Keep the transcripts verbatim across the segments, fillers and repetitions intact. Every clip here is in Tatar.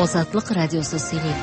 Озатлык радиосу сөйлейді.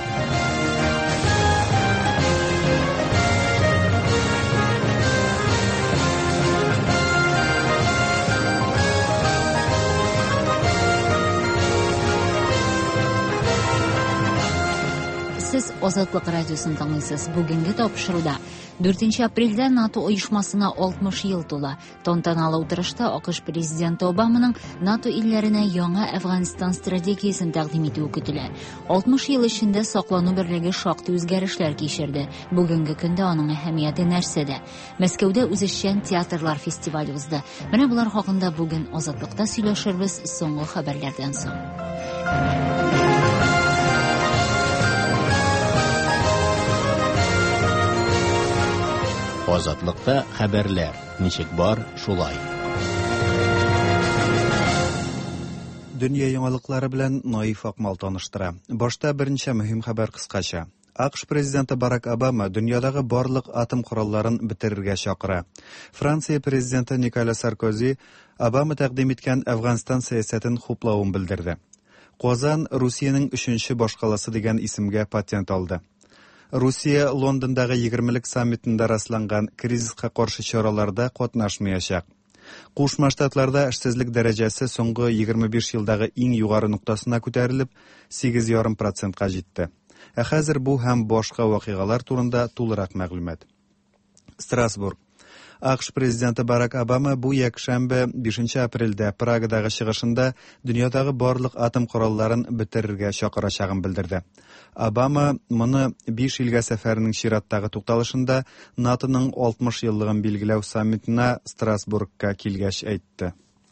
Siz Озатлык радиосын тыңлайсыз. Бүгенге тапшыруда дүртенче апрельдә НАТО оешмасына алтмыш ел тула. Тантаналы утырышта АКШ президенты Обаманың НАТО илләренә яңа Әфганстан стратегиясын тәкъдим итүе көтелә. алтмыш ел эчендә саклану берлеге шактый үзгәрешләр кичерде. Бүгенге көндә аның әһәмияте нәрсәдә? Мәскәүдә үзешчән театрлар фестивале узды. Менә булар хакында бүген Озатлыкта сөйләшербез соңгы хәбәрләрдән соң. Озатлыкта хәбәрләр. Ничек бар, шулай. Дөнья яңалыклары белән Наиф Акмал таныштыра. Башта беренче мөһим хәбәр кыскача. АКШ президенты Барак Обама дөньядагы барлык атом коралларын бетерергә чакыра. Франция президенты Николя Саркози Обама тәкъдим иткән Әфганстан сәясәтен хуплавын белдерде. Казан Русиянең өченче башкаласы дигән исемгә патент алды. Русия Лондондагы егермелек саммитында расланган кризиска каршы чараларда катнашмаячак. Кушма Штатларда эшсезлек дәрәҗәсе соңгы егерме биш елдагы иң югары нуктасына күтәрелеп, сигез ярым процентка җитте. Ә хәзер бу һәм башка вакыйгалар турында тулырак мәгълүмат. Страсбург. АКШ президенты Барак Обама бу якшәмбе бишенче апрельдә Прагадагы чыгышында дөньядагы барлык атом коралларын бетерергә чакырачагын белдерде. Обама моны биш илгә сәфәренең чираттагы тукталышында НАТОның алтмыш еллыгын билгеләү саммитына Страсбургка килгәч әйтте.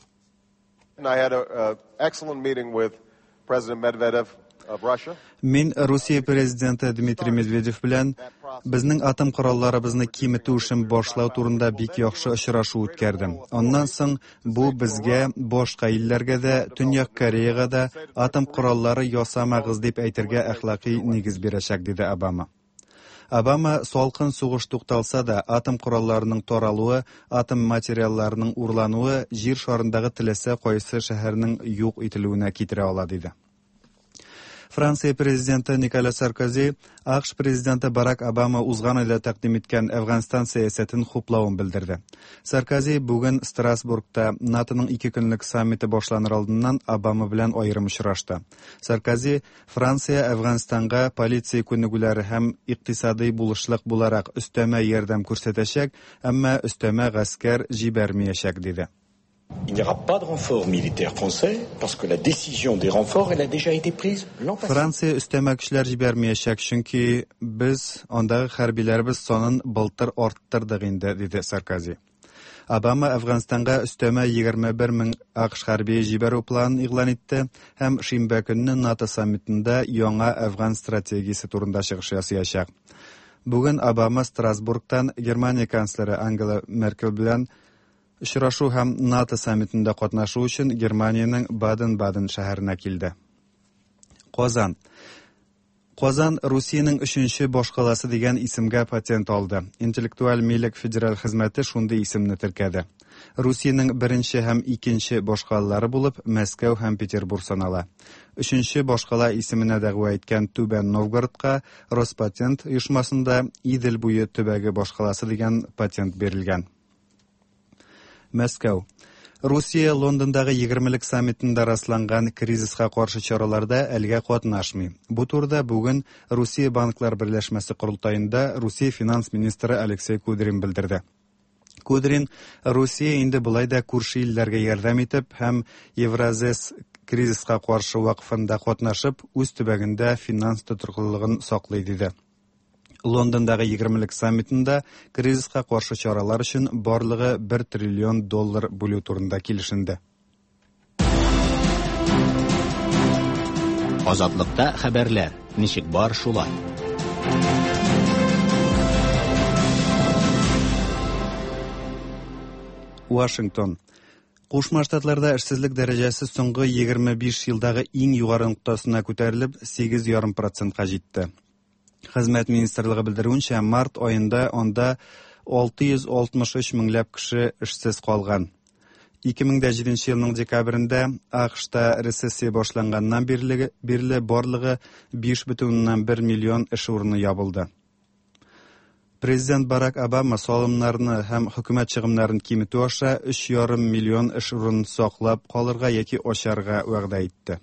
I had an excellent meeting with President Medvedev of Russia. Мин Русия президенты Дмитрий Медведев белән безнең атом коралларыбызны киметү эшен башлау турында бик яхшы очрашу үткәрдем. Аннан соң бу безгә, башка илләргә дә, Төньяк Кореяга да атом кораллары ясамагыз дип әйтергә әхлакый нигез бирәчәк, диде Обама. Обама салкын сугыш тукталса да, атом коралларының таралуы, атом материалларының урлануы җир шарындагы теләсә кайсы шәһәрнең юк ителүенә китерә ала, диде. Франция президенты Николя Саркози АКШ президенты Барак Обама узган айда тәкъдим иткән Әфганстан сәясәтен хуплавын белдерде. Саркози бүген Страсбургта НАТОның ике көнлек саммиты башланыр алдыннан Обама белән аерым очрашты. Саркози Франция Әфганстанга полиция күнегүләре һәм икътисади булышлык буларак өстәмә ярдәм күрсәтәчәк, әмма өстәмә гаскәр җибәрмәячәк, диде. Il n'y aura pas de renfort militaire français parce que la décision des renforts elle a déjà été prise l'an passé. Франция өстәмә көчләр җибәрмәячәк, чөнки без андагы хәрбиләрбез санын былтыр арттырдык инде, диде Саркози. Обама Әфганстанга өстәмә егерме бер мең АКШ хәрби җибәрү планын игълан итте һәм шимбә көнне НАТО саммитында яңа Әфган стратегиясе турында чыгыш ясаячак. Бүген Обама Страсбургтан Германия канцлеры Ангела Меркель белән очрашу һәм НАТО саммитында катнашу өчен Германиянең Баден-Баден шәһәренә килде. Казан. Казан Русиянең өченче башкаласы дигән исемгә патент алды. Интеллектуаль милек федераль хезмәте шундый исемне теркәде. Русиянең беренче һәм икенче башкалалары булып Мәскәү һәм Петербург санала. Өченче башкала исеменә дәгъва иткән Түбән Новгородка Роспатент оешмасында Идел буе төбәге башкаласы дигән патент бирелгән. Мәскәү. Русия Лондондагы егермелек саммитында расланган кризиска каршы чараларда әлегә катнашмый. Бу турыда бүген Русия банклар берләшмәсе курултаенда Русия финанс министры Алексей Кудрин белдерде. Кудрин Русия инде булай да күрше илләргә ярдәм итеп һәм Евразес кризиска каршы вакфында катнашып, үз төбәгендә финанс тотрыклылыгын саклый, диде. Лондондагы егермелек саммитында кризиска каршы чаралар өчен барлыгы бер триллион доллар бүлү турында килешенде. Озатлыкта хәбәрләр. Ничек бар, шулай. Вашингтон. Кушма Штатларда эшсезлек дәрәҗәсе соңгы егерме биш елдагы иң югары нуктасына күтәрелеп, сигез ярым процентка җитте. Хезмәт министрлыгы белдерүенчә, март аенда анда алты йөз алтмыш өч меңләп кеше эшсез калган. ике мең җиденче елның декабрендә АКШта рецессия башланганнан бирле бирле барлыгы биш бөтен уннан бер миллион эш урыны ябылды. Президент Барак Обама салымнарны һәм хөкүмәт чыгымнарын киметү аша өч ярым миллион эш урынын саклап калырга яки ачарга вәгъдә итте.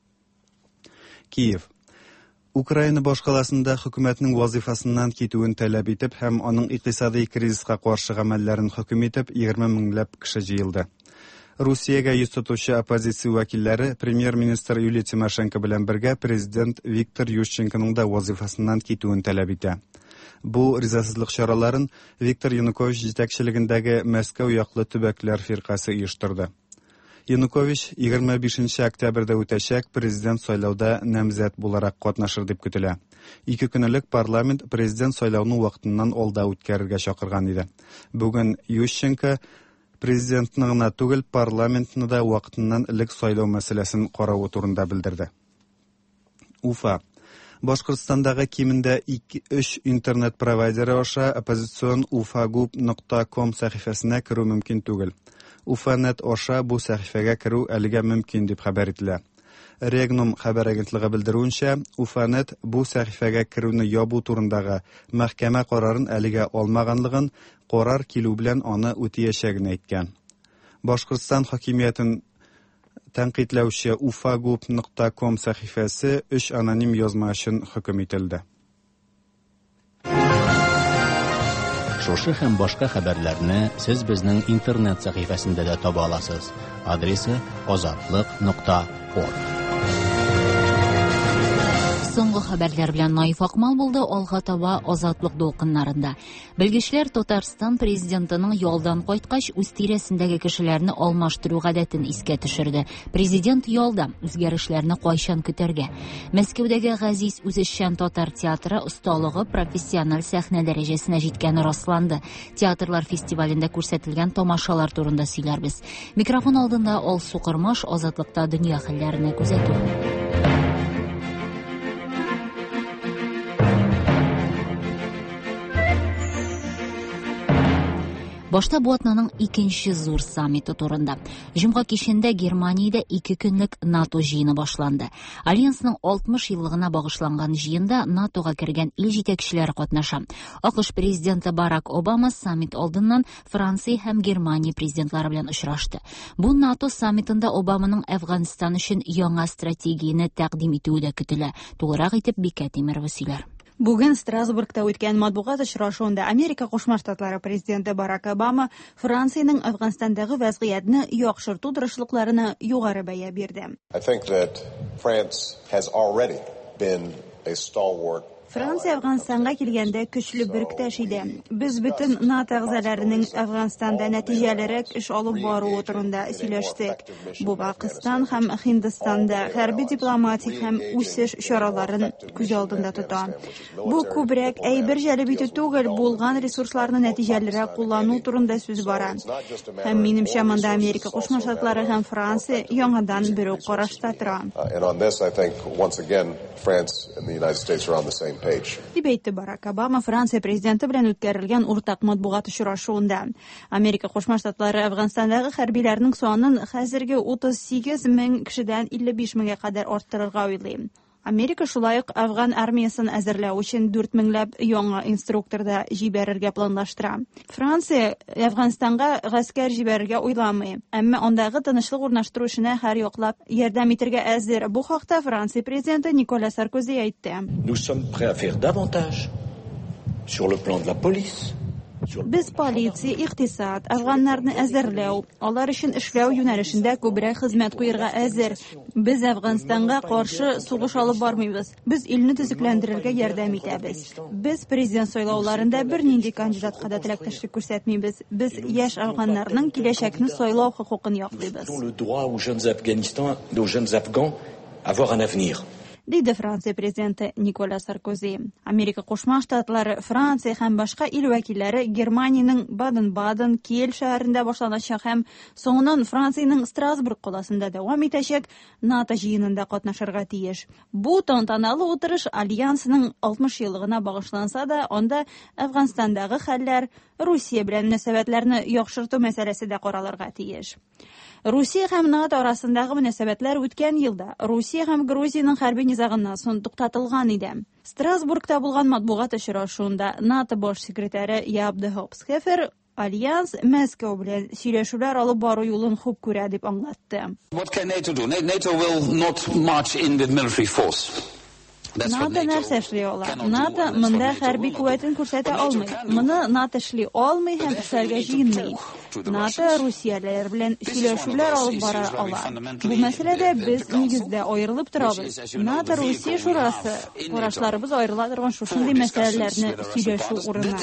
Киев. Украина башкаласында хөкүмәтнең вазифасыннан китүен таләп итеп һәм аның икътисади кризиска каршы гамәлләрен хөкем итеп егерме меңләп кеше җыелды. Русиягә йөз тотучы оппозиция вәкилләре премьер-министр Юлия Тимошенко белән бергә президент Виктор Ющенконың да вазифасыннан китүен таләп итә. Бу ризасызлык чараларын Виктор Янукович җитәкчелегендәге Мәскәү яклы төбәкләр фиркасы оештырды. Янукович егерме бишенче октябрьдә үтәчәк президент сайлауда намзәт буларак катнашыр дип көтелә. Ике көнлек парламент президент сайлауны вакытыннан алда үткәрергә чакырган иде. Бүген Ющенко президентны гына түгел, парламентны да вакытыннан элек сайлау мәсьәләсен карау турында белдерде. Уфа. Башкортстандагы кимендә өч интернет провайдеры аша оппозицион уфагуб нокта ком сәхифәсенә керү мөмкин түгел. Уфанет аша бу сәхифәгә керү әлегә мөмкин дип хәбәр ителә. Регнум хәбәр агентлыгы белдерүенчә, Уфанет бу сәхифәгә керүне ябу турындагы мәхкәмә карарын әлегә алмаганлыгын, карар килү белән аны үтәячәген әйткән. Башкортстан хакимиятен тәнкыйтьләүче уфагуб нокта ком сәхифәсе өч аноним язма өчен хөкем ителде. Шушы һәм башка хәбәрләрне сез безнең интернет сәхифәсендә дә таба аласыз. Адресы азатлык нокта орг. Соңгы хәбәрләр белән Наиф Акмал булды. Алга таба Азатлык дулкыннарында. Белгечләр Татарстан президентының ялдан кайткач үз тирәсендәге кешеләрне алмаштыру гадәтен искә төшерде. Президент ялда үзгәрешләрне кайчан көтәргә? Мәскәүдәге Газиз үзешчән татар театры осталыгы профессиональ сәхнә дәрәҗәсенә җиткәне расланды. Театрлар фестивалендә күрсәтелгән тамашалар турында сөйләрбез. Микрофон алдында Алсу Кырмаш, Азатлыкта дөнья хәлләренә күзәтү. Башта бу атнаның икенче зур саммиты турында. Җомга кичендә Германиядә ике көнлек НАТО җыены башланды. Альянсның алтмыш еллыгына багышланган җыенда НАТОга кергән ил җитәкчеләре катнаша. АКШ президенты Барак Обама саммит алдыннан Франция һәм Германия президентлары белән очрашты. Бу НАТО саммитында Обаманың Әфганстан өчен яңа стратегияне тәкъдим итүе дә көтелә. Тулырак итеп Бикә Тимерова сөйләр. Бүген Страсбургта үткән матбугат очрашуында Америка Кушма Штатлары президенты Барак Обама Франциянең Әфганстандагы вазгыятьне яхшырту тырышлыкларына югары бәя бирде. I think that France has already been a stalwart. Франция Әфганстанга килгәндә көчле бер көтәш иде. Без бөтен НАТО әгъзаларының Әфганстанда нәтиҗәлерәк эш алып баруы турында сөйләштек. Бу Пакистан һәм Һиндстанда хәрби дипломатик һәм үсеш чараларын күз алдында тота. Бу күбрәк әйбер җәлеп итү түгел, булган ресурсларны нәтиҗәлерәк куллану турында сүз бара. Һәм минемчә монда Америка Кушма Штатлары һәм Франция яңадан бер үк карашта тора. And on this, I think once again France and the United States are on the same page. Дип әйтте Барак Обама Франция президенты белән үткәрелгән уртак матбугат очрашуында. Америка Кушма Штатлары Әфганстандагы хәрбиләрнең санын хәзерге утыз сигез мең кешедән илле биш меңгә кадәр арттырырга уйлый. Америка шулай ук Афган армиясын әзерләү өчен дүрт меңләп яңа инструкторда җибәрергә планлаштыра. Франция Әфганстанга гаскәр җибәрергә уйламый, әмма андагы тынычлык урнаштыру эшенә һәр яклап ярдәм итәргә әзер. Бу хакта Франция президенты Николя Саркози әйтте. Nous sommes prêts à faire davantage sur le plan de la police. Без полиция, икътисад, афганнарны әзерләү, алар өчен эшләү юнәлешендә күбрәк хезмәт куярга әзер. Без Әфганстанга каршы сугыш алып бармыйбыз. Без илне төзекләндерергә ярдәм итәбез. Без президент сайлауларында бернинди кандидатка да теләктәшлек күрсәтмибез. Без яшь афганнарның киләчәкне сайлау хокукын яклыйбыз. Le droit aux jeunes Afghanistan, aux jeunes Afghans avoir un avenir. deydi Франция президенты Николя Саркози. Америка Кушма Штатлары, Франция һәм башка ил вәкилләре Германиянең Баден-Баден, Киель шәһәрендә башланачак һәм соңыннан Франциянең Страсбург каласында дәвам итәчәк НАТО җыенында катнашырга тиеш. Бу тантаналы утырыш альянсының алтмыш еллыгына багышланса да, анда Әфганстандагы хәлләр, Русия белән мөнәсәбәтләрне яхшырту мәсьәләсе дә каралырга тиеш. Русия һәм НАТО арасындагы мөнәсәбәтләр үткән елда Русия һәм Грузияның хәрби низагыннан соң туктатылган иде. Страсбургта булган матбугат очрашуында НАТО баш секретаре Яап де Хоop-Scheffer Альянс Мәскәү белән сөйләшүләр алып бару юлын хуп күрә дип аңлатты. What can NATO do? NATO will not march in with military force. НАТО нәрсә эшли ала? НАТО монда хәрби куәтен күрсәтә алмый. Моны НАТО эшли алмый һәм эшләргә җыенмый. НАТО Русияләр белән сөйләшүләр алып бара ала. Бу мәсьәләдә без нигездә аерылып торабыз. НАТО Русия шурасы карашларыбыз аерыла торган шушындый мәсьәләләрне сөйләшү урыны.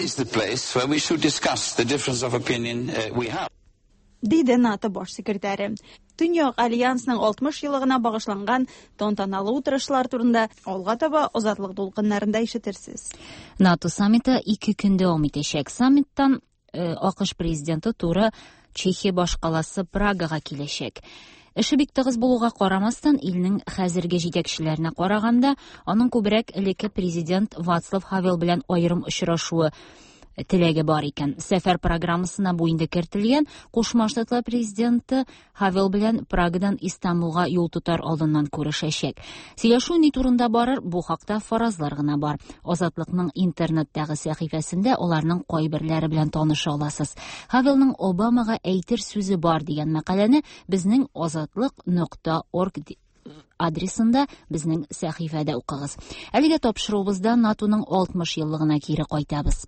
Диде НАТО баш секретаре. Төньяк альянсның алтмыш еллыгына багышланган тантаналы утырышлар турында алга таба азатлык дулкыннарында ишетерсез. НАТО саммиты ике көн дәвам итәчәк. Саммиттан АКШ президенты туры Чехия башкаласы Прагага киләчәк. Эше бик тыгыз булуга карамастан, илнең хәзерге җитәкчеләренә караганда, аның күбрәк элекке президент Вацлав Хавел белән аерым очрашуы теләге бар икән. Сәфәр программасына бу инде кертелгән. Кушма Штатлар президенты Хавел белән Прагадан Истанбулга юл тотар алдыннан күрешәчәк. Сөйләшү ни турында барыр, бу хакта фаразлар гына бар. Азатлыкның интернеттагы сәхифәсендә аларның кайберләре белән таныша аласыз. Хавелның Обамага әйтер сүзе бар дигән мәкаләне безнең азатлык нокта орг адресында безнең сәхифәдә укыгыз. Әлегә тапшыруыбызда НАТОның алтмыш еллыгына кире кайтабыз.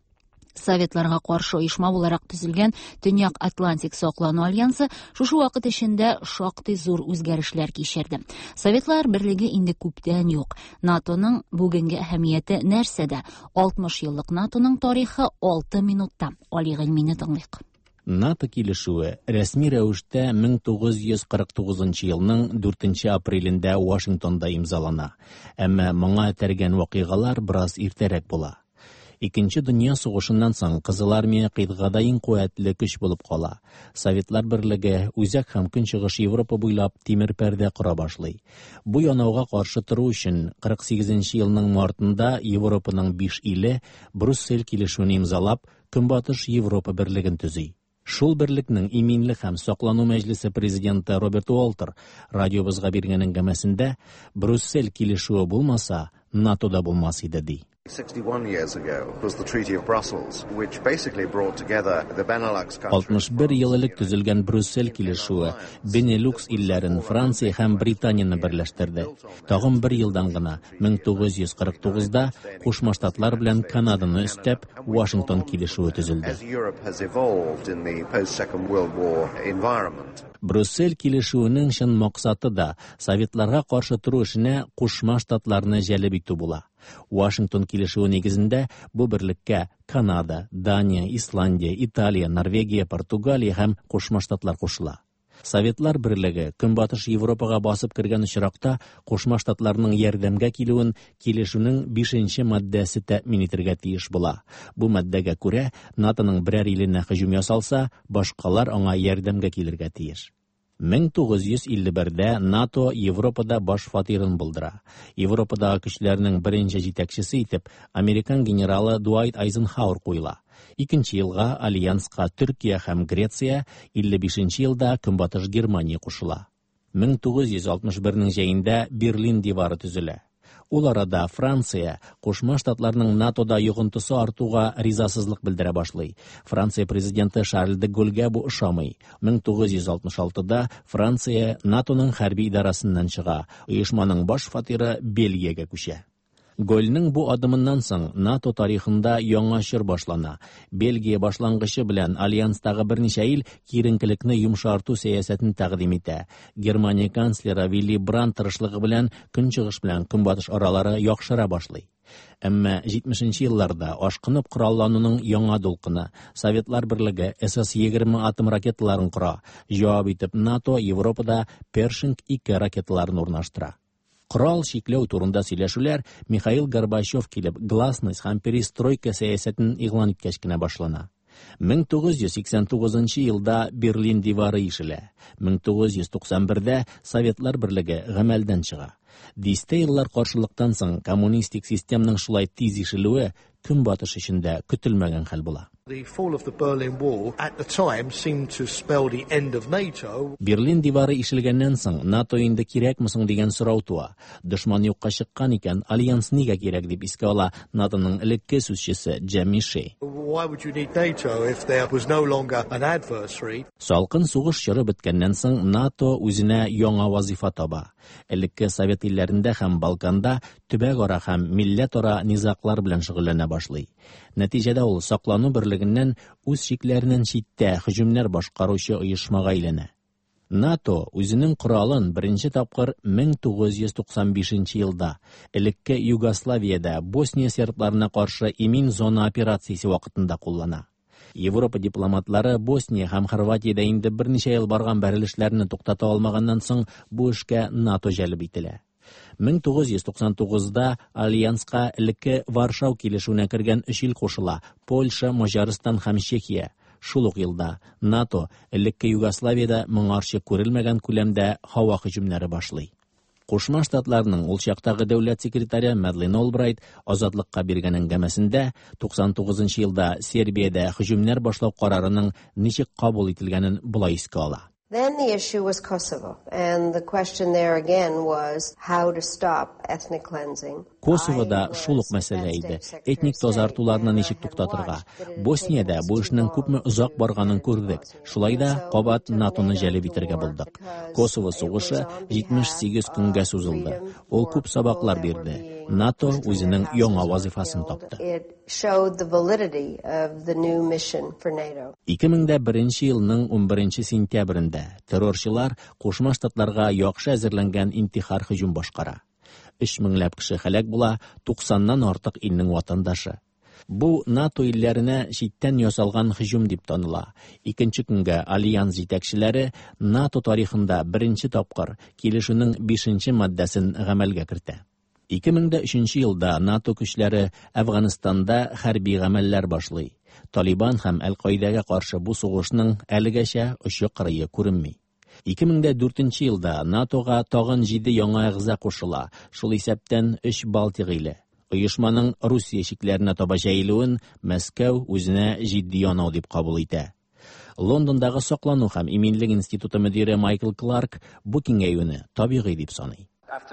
Советларга каршы оешма буларак төзелгән Төньяк Атлантик саклану альянсы шушы вакыт эчендә шактый зур үзгәрешләр кичерде. Советлар берлеге инде күптән юк. НАТОның бүгенге әһәмияте нәрсәдә? алтмыш еллык НАТОның тарихы алты минутта. Али гыйльмине тыңлыйк. НАТО килешүе рәсми рәвештә мең тугыз йөз кырык тугызынчы елның дүртенче апрелендә Вашингтонда имзалана. Әмма моңа тәргән вакыйгалар бераз иртәрәк була. Икенче дөнья сугышыннан соң Кызыл армия кыйтгада иң куәтле көч булып кала. Советлар берлеге үзәк һәм көнчыгыш Европа буйлап тимер пәрдә кора башлый. Бу янауга каршы тору өчен кырык сигезенче елның мартында Европаның биш иле Брюссель килешүен имзалап, Көнбатыш Европа берлеген төзи. Шул берлекнең иминлек һәм саклану мәҗлесе президенты Роберт Уолтер радиобызга биргән әңгәмәсендә Брюссель килешүе булмаса, НАТО да булмас иде ди. sixty-one years ago was the Treaty of Brussels, which basically brought together the Benelux countries. алтмыш бер ел элек төзелгән Брюссель килешүе Бенелюкс илләрен, Франция һәм Британияны берләштерде. Тагын бер елдан гына мең тугыз йөз кырык тугызда Кушма Штатлар белән Канаданы өстәп Вашингтон килешүе төзелде. Брюссель килешүенең чын максаты да Советларга каршы туру эшенә Кушма Штатларны җәлеп итү була. Вашингтон килешүе нигезендә бу берлеккә Канада, Дания, Исландия, Италия, Норвегия, Португалия һәм Кушма Штатлар кушыла. Советлар берлеге Көнбатыш Европага басып кергән очракта Кушма Штатларның ярдәмгә килүен килешүнең бишенче маддәсе тәэмин итәргә тиеш була. Бу маддәгә күрә НАТОның берәр иленә һөҗүм ясалса, башкалар аңа ярдәмгә килергә тиеш. мең тугыз йөз илле бердә НАТО Европада баш фатирын булдыра. Европадагы көчләрнең беренче җитәкчесе итеп Американ генералы Дуайт Айзенхауэр куела. Икенче елга альянска Төркия һәм Греция, илле бишенче елда Көнбатыш Германия кушыла. мең тугыз йөз алтмыш бернең җәендә Берлин дивары төзелә. Ул арада Франция Кушма Штатларның НАТОда йогынтысы артуга ризасызлык белдерә башлый. Франция президенты Шарль де Голльгә бу ошамый. мең тугыз йөз алтмыш алтыда Франция НАТОның хәрби идарасыннан чыга. Оешманың баш фатиры Бельгиягә күчә. Гольнең бу адымыннан соң НАТО тарихында яңа чор башлана. Бельгия башлангычы белән альянстагы берничә ил киеренкелекне йомшарту сәясәтен тәкъдим итә. Германия канцлеры Вилли Брандт тырышлыгы белән көнчыгыш белән көнбатыш аралары яхшыра башлый. Әмма җитмешенче елларда ашкынып кораллануның яңа дулкыны, Советлар берлеге эс эс егерме атом ракеталарын кора. Җавап итеп НАТО Европада Першинг ике ракеталарын урнаштыра. Корал шикләү турында сөйләшүләр Михаил Горбачев килеп, гласность һәм перестройка сәясәтен игълан иткәч кенә башлана. мең тугыз йөз сиксән тугызынчы елда Берлин дивары ишелә. мең тугыз йөз туксан бердә Советлар берлеге гамәлдән чыга. Дистә еллар каршылыктан соң коммунистик системаның шулай тиз ишелүе көнбатыш өчендә көтелмәгән хәл була. The fall of the Berlin Wall at the time seemed to spell the end of NATO. Берлин дивары ишелгәннән соң НАТО инде кирәкме соң дигән сорау туа. Дошман юкка чыккан икән, альянс нигә кирәк дип искә ала НАТОның элекке сүзчесе Джемми Шей. Why would you need NATO if there was no longer an adversary? Салкын сугыш чоры беткәннән соң НАТО үзенә яңа вазифа таба. Элекке Совет илләрендә һәм Балканда төбәк-ара һәм милләт-ара низаклар белән шөгыльләнә башлый. Нәтиҗәдә ул саклану берлегеннән үз шикләреннән читтә һөҗүмнәр башкаручы оешмага әйләнә. НАТО үзенең коралын беренче тапкыр мең тугыз йөз туксан бишенче елда элекке Югославиядә Босния сербларына каршы Эмин зона операциясе вакытында куллана. Европа дипломатлары Босния һәм Хорватиядә инде берничә ел барган бәрелешләрне туктата алмаганнан соң бу эшкә НАТО җәлеп ителә. мең тугыз йөз туксан тугызда альянска элекке Варшау килешүенә кергән өч ил кушыла: Польша, Маҗарстан һәм Чехия. Шул ук елда НАТО элекке Югославиядә моңарчы күрелмәгән күләмдә һава һөҗүмнәре башлый. Кушма Штатларның ул чактагы дәүләт секретаре Мадлен Олбрайт азатлыкка биргән әңгәмәсендә туксан тугызынчы елда Сербиядә һөҗүмнәр башлау карарының ничек кабул ителгәнен булай искә ала. Then the issue was Kosovo, and the question there again was how to stop ethnic cleansing. Косовода шул ук мәсьәлә иде. Этник тазартуларны ничек туктатырга? Босниядә бу эшнең күпме озак барганын күрдек. Шулай да кабат НАТОны җәлеп итәргә булдык. Косово сугышы җитмеш сигез көнгә сузылды. Ул күп сабаклар бирде. НАТО үзенең яңа вазифасын тапты. ике мең беренче елның унберенче сентябрендә террорчылар Кушма Штатларга яхшы әзерләнгән интихар һөҗүм башкара. өч меңләп кеше һәлак була, туксаннан артык илнең ватандашы. Бу НАТО илләренә читтән ясалган һөҗүм дип таныла. Икенче көнгә альянс җитәкчеләре НАТО тарихында беренче тапкыр килешүнең бишенче маддәсен гамәлгә кертә. ике мең өченче елда НАТО көчләре Әфганстанда хәрби гамәлләр башлый. Талибан һәм Әл-Каидәгә каршы бу сугышның әлегәчә очы-кырые күренми. ике мең дүртенче елда НАТОга тагын җиде яңа әгъза кушыла. Шул исәптән өч Балтик иле. Оешманың Русия шикләренә таба җәелүен Мәскәү үзенә җитди янау дип кабул итә. Лондондагы саклану һәм иминлек институты мөдире Майкл Кларк бу киңәюне табигый дип саный.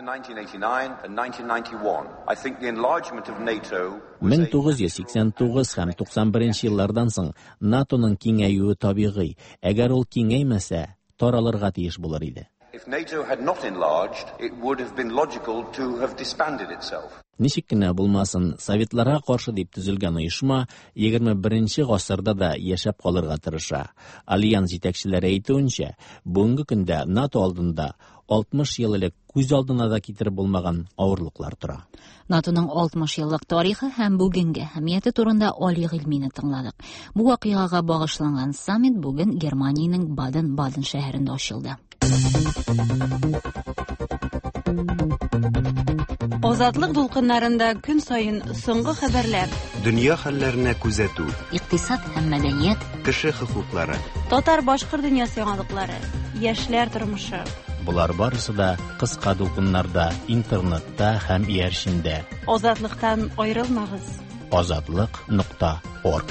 мең тугыз йөз сиксән тугыз һәм туксан беренче еллардан соң НАТОның киңәюе табигый. Әгәр ул киңәймәсә, таралырга тиеш булыр иде. Ничек кенә булмасын, Советларга каршы дип төзелгән оешма егерме беренче гасырда да яшәп калырга тырыша. Альянс җитәкчеләре әйтүенчә, бүгенге көндә НАТО алдында алтмыш ел элек күз алдына да китереп булмаган авырлыклар тора. НАТОның алтмыш еллык тарихы һәм бүгенге әһәмияте турында Али Гыйльмине тыңладык. Бу вакыйгага багышланган саммит бүген Германиянең Баден-Баден шәһәрендә ачылды. Азатлык дулкыннарында көн сайын соңгы хәбәрләр, Дөнья хәлләренә күзәтү, икътисад һәм мәдәният, кеше хокуклары, татар-башкыр дөньясы яңалыклары, яшьләр тормышы. Булар барысы да кыска дулкыннарда, интернетта һәм иярчендә. Азатлыктан аерылмагыз. азатлык нокта орг.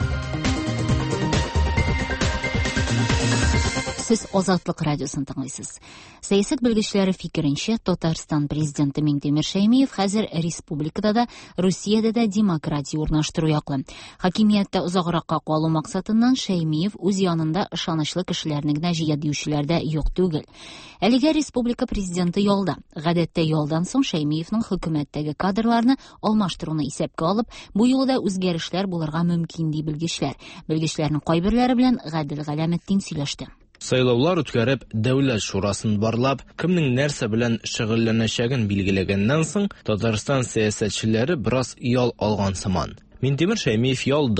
Сез Азатлык радиосын тыңлыйсыз. Сәясәт белгечләре фикеренчә, Татарстан президенты Миңтимер Шәймиев хәзер республикада да, Русиядә дә демократия урнаштыру яклы. Хакимияттә озагракка калу максатыннан Шәймиев үз янында ышанычлы кешеләрне генә җыя диючеләрдә юк түгел. Әлегә республика президенты ялда. Гадәттә ялдан соң Шәймиевнең хөкүмәттәге кадрларны алмаштыруны исәпкә алып, бу юлда үзгәрешләр булырга мөмкин ди белгечләр. Белгечләрнең кайберләре белән Гадел Галәметдин сөйләште. Сайлаулар үткәреп, дәүләт шурасын барлап, кемнең нәрсә белән шөгыльләнәчәген билгеләгәннән соң, Татарстан сәясәтчеләре бераз ял алган сыман. Миңтимер Шәймиев ялда.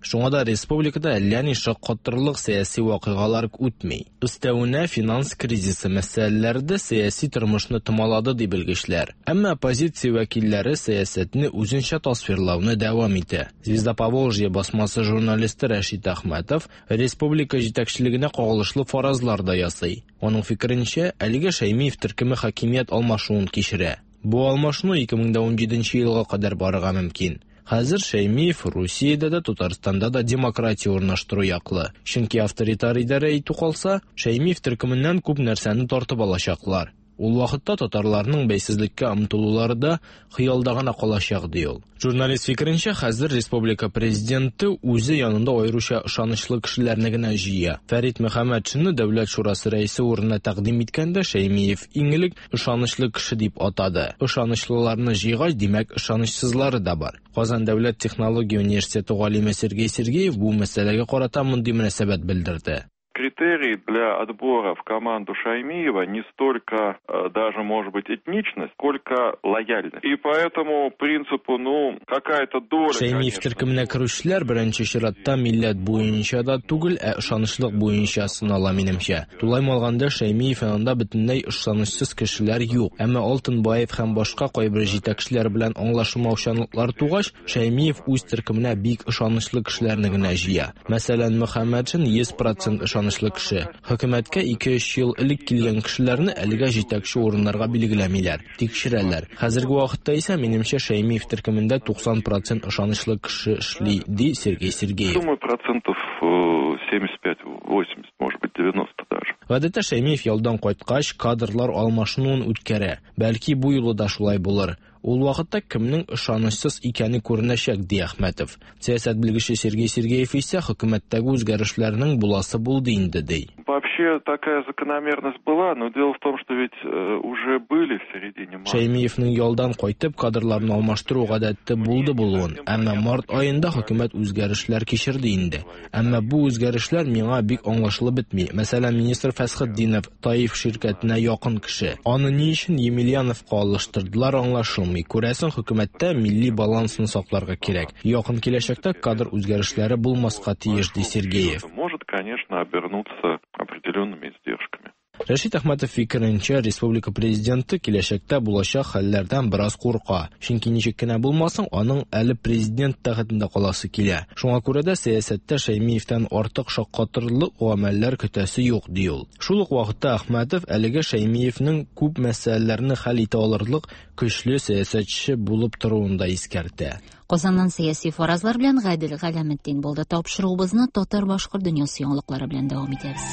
Шуңа да республикада әллә ни шаккатырлык сәяси вакыйгалар үтми. Өстәвенә финанс кризисы мәсьәләләре сәяси тормышны томалады дип белгечләр. Әмма оппозиция вәкилләре сәясәтне үзенчә тасвирлауны дәвам итә. Звезда Поволжья басмасы журналисты Рәшит Әхмәтов республика җитәкчелегенә кагылышлы фаразлар да ясый. Аның фикеренчә, әлегә Шәймиев төркеме хакимият алмашуын кичерә. Бу алмашыну ике мең дә җиденче елга кадәр барырга мөмкин. Хәзер Шәймиев Русиядә дә, Татарстанда да демократия урнаштыру яклы. Чөнки авторитар идарә итү калса, Шәймиев төркеменнән күп нәрсәне тартып алачаклар. Ул вакытта татарларның бәйсезлеккә омтылулары да хыялда гына калачак ди ул. Журналист фикеренчә, хәзер республика президенты үзе янында аеруча ышанычлы кешеләрне генә җыя. Фәрит Мөхәммәтшинны Дәүләт шурасы рәисе урынына тәкъдим иткәндә Шәймиев иң элек ышанычлы кеше дип атады. Ышанычлыларны җыйгач, димәк, ышанычсызлары да бар. Казан дәүләт технология университеты галиме Сергей Сергеев бу мәсьәләгә карата мондый мөнәсәбәт белдерде. Критерий для отбора в команду Шаймиева не столько, даже, может быть, этничность, сколько лояльность. И по этому принципу, ну, какая-то доля... Шәймиев төркеменә керүчеләр беренче чиратта милләт буенча да түгел, ә ышанычлык буенча сынала минемчә. Тулай алганда Шәймиев янында бөтенләй ышанычсыз кешеләр юк. Әмма Алтынбаев һәм башка кайбер җитәкчеләр белән аңлашылмаучанлыклар тугач, Шәймиев үз төркеменә бик ышанычлы кешеләрне генә җыя. Мәсәлән, Мөхәммәтшин йөз процент ышанычлы кеше. Хөкүмәткә ике-өч ел элек килгән кешеләрне әлегә җитәкче урыннарга билгеләмиләр, тикшерәләр. Хәзерге вакытта исә минемчә Шәймиев төркемендә туксан процент ышанычлы кеше эшли, ди Сергей Сергеев. Думаю, процентов семьдесят пять восемьдесят, может быть, девяносто даже. Гадәттә Шәймиев ялдан кайткач кадрлар алмашынуын үткәрә. Бәлки бу юлы да шулай булыр. Ул вакытта кемнең ышанычсыз икәне күренәчәк, ди Әхмәтов. Сәясәт белгече Сергей Сергеев исә хөкүмәттәге үзгәрешләрнең буласы булды инде, ди. Вообще такая закономерность была, но дело в том, что ведь э, уже были в середине марта. Шәймиевнең ялдан кайтып кадрларны алмаштыру гадәте булды булуын. Әмма март аенда хөкүмәт үзгәрешләр кичерде инде. Әмма бу үзгәрешләр миңа бик аңлашылып бетми. Мәсәлән, министр Фәсхетдинов Таиф ширкәтенә якын кеше. Аны ни өчен Емельяновка алыштырдылар, аңлашылмый. Күрәсең, хөкүмәттә милли балансын сакларга кирәк. Якын киләчәктә кадр үзгәрешләре булмаска тиеш, ди Сергеев. Может, конечно, обернуться определенными издержками. Рәшит Әхмәтов фикеренчә, республика президенты киләчәктә булачак хәлләрдән бераз курка. Чөнки ничек кенә булмасын, аның әле президент тәхетендә каласы килә. Шуңа күрә дә сәясәттә Шәймиевтән артык шаккатырлык гамәлләр көтәсе юк, ди ул. Шул ук вакытта Әхмәтов әлегә Шәймиевнең күп мәсьәләләрне хәл итә алырлык көчле сәясәтче булып торуын да искәртә. Казаннан сәяси фаразлар белән Гадел Галәметдин булды. Тапшыруыбызны татар-башкорт дөньясы яңалыклары белән дәвам итәбез.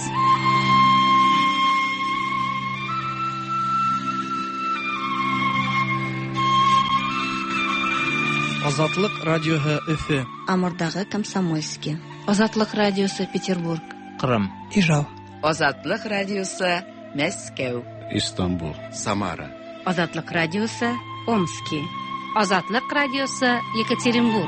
Азатлык радиоһы Өфе. Амурдагы Комсомольский. Азатлык радиосы Петербург. Кырым. Ижау. Азатлык радиосы Мәскәү. Истанбул. Самара. Азатлык радиосы Омский. Азатлык радиосы Екатеринбург.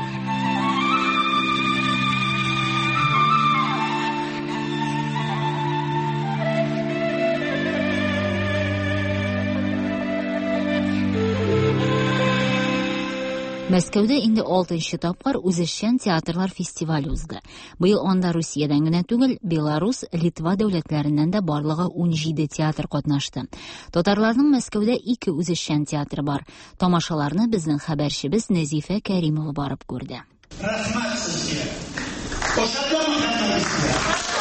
Мәскәүдә инде алтынчы тапкыр үзешчән театрлар фестивале узды. Быел анда Русиядән генә түгел, Беларус, Литва дәүләтләреннән дә барлыгы унҗиде театр катнашты. Татарларның Мәскәүдә ике үзешчән театры бар. Тамашаларны безнең хәбәрчебез Нәзифә Кәримова барып күрде. Рәхмәт сезгә. Ошатламы хәтта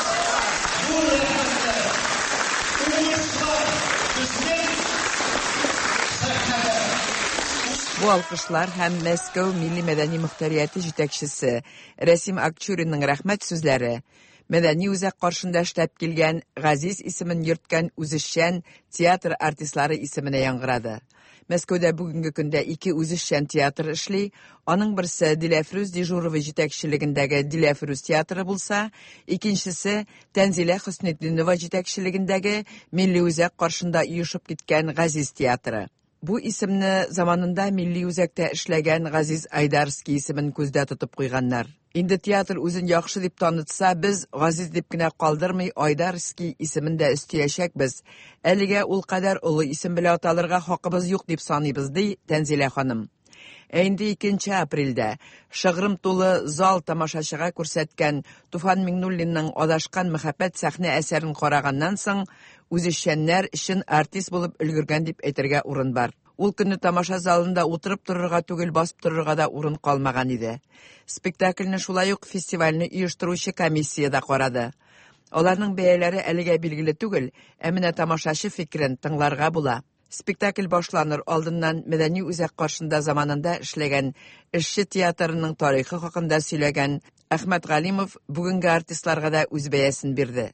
Бу алкышлар һәм Мәскәү милли мәдәни мөхтәрияте җитәкчесе Рәсим Акчуринның рәхмәт сүзләре, мәдәни үзәк каршында эшләп килгән Газиз исемен йөрткән үзешчән театр артистлары исеменә яңгырады. Мәскәүдә бүгенге көндә ике үзешчән театр эшли, аның берсе Диләфрүз Дежурова җитәкчелегендәге Диләфрүз театры булса, икенчесе Тәнзилә Хөснетдинова җитәкчелегендәге милли үзәк каршында оешып киткән Газиз театры. Бу исемне заманында милли үзәктә эшләгән Газиз Айдарский исемен күздә тотып куйганнар. Инде театр үзен яхшы дип танытса, без Газиз дип кенә калдырмый Айдарский исемен дә өстиячәкбез. Әлегә ул кадәр олы исем белән аталырга хакыбыз юк дип саныйбыз, ди Тәнзилә ханым. Әйнде икенче апрельдә шыгрым тулы зал тамашачыга күрсәткән Туфан Миңнуллинның адашкан мәхәббәт сәхнә әсәрен караганнан соң үзешчәннәр өчен артист булып өлгергән дип әйтергә урын бар. Ул көнне тамаша залында утырып торырга түгел, басып торырга да урын калмаган иде. Спектакльне шулай ук фестивальне оештыручы комиссия да карады. Аларның бәяләре әлегә билгеле түгел, ә менә тамашачы фикерен тыңларга була. Спектакль башланыр алдыннан мәдәни үзәк каршында заманында эшләгән эшче театрының тарихы хакында сөйләгән Әхмәт Галимов бүгенге артистларга да үз бәясен бирде.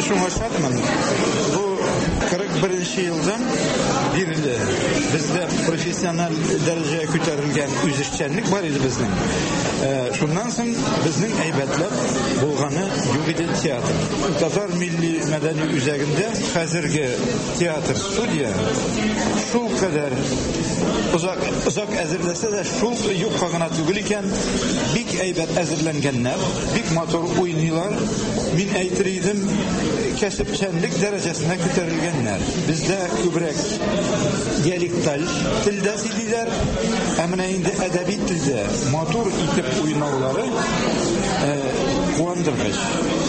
кырык беренче елдан бирле бездә профессиональ дәрәҗәгә күтәрелгән үзешчәнлек бар иде безнең. Шуннан соң безнең әйбәтләр булганы юк иде театр. Татар милли мәдәни үзәгендә хәзерге театр студия шул кадәр узак узак әзерләсә дә шул юкка гына түгел икән, бик әйбәт әзерләнгәннәр, бик матур уйныйлар. Мин әйтер идем, кәсепчәнлек дәрәҗәсенә күтәрелгәннәр. Бездә күбрәк диалекталь телдә сөйлиләр, ә менә инде әдәби телдә матур итеп уйнаулары куандыргыч.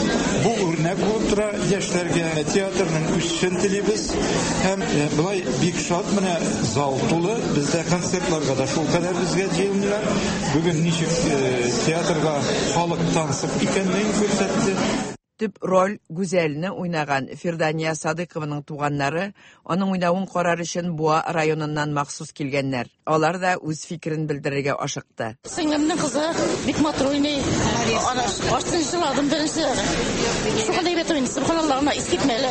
Бу үрнәк булып тора яшьләргә. Театрның үсешен телибез һәм булай бик шат менә зал тулы. Бездә концертларга да шул кадәр безгә җыелмыйлар. Бүген ничек театрга халык тансып икәнлеген күрсәтте. Төп роль Гүзәлне уйнаган Фирдания Садыйкованың туганнары аның уйнавын карар өчен Буа районыннан махсус килгәннәр. Алар да үз фикерен белдерергә ашыкты. Сеңлемнең кызы бик матур уйный. Ана ачтырышладым беренчеләре. Шундый бит уйный. Субханаллаһ, искитмәле.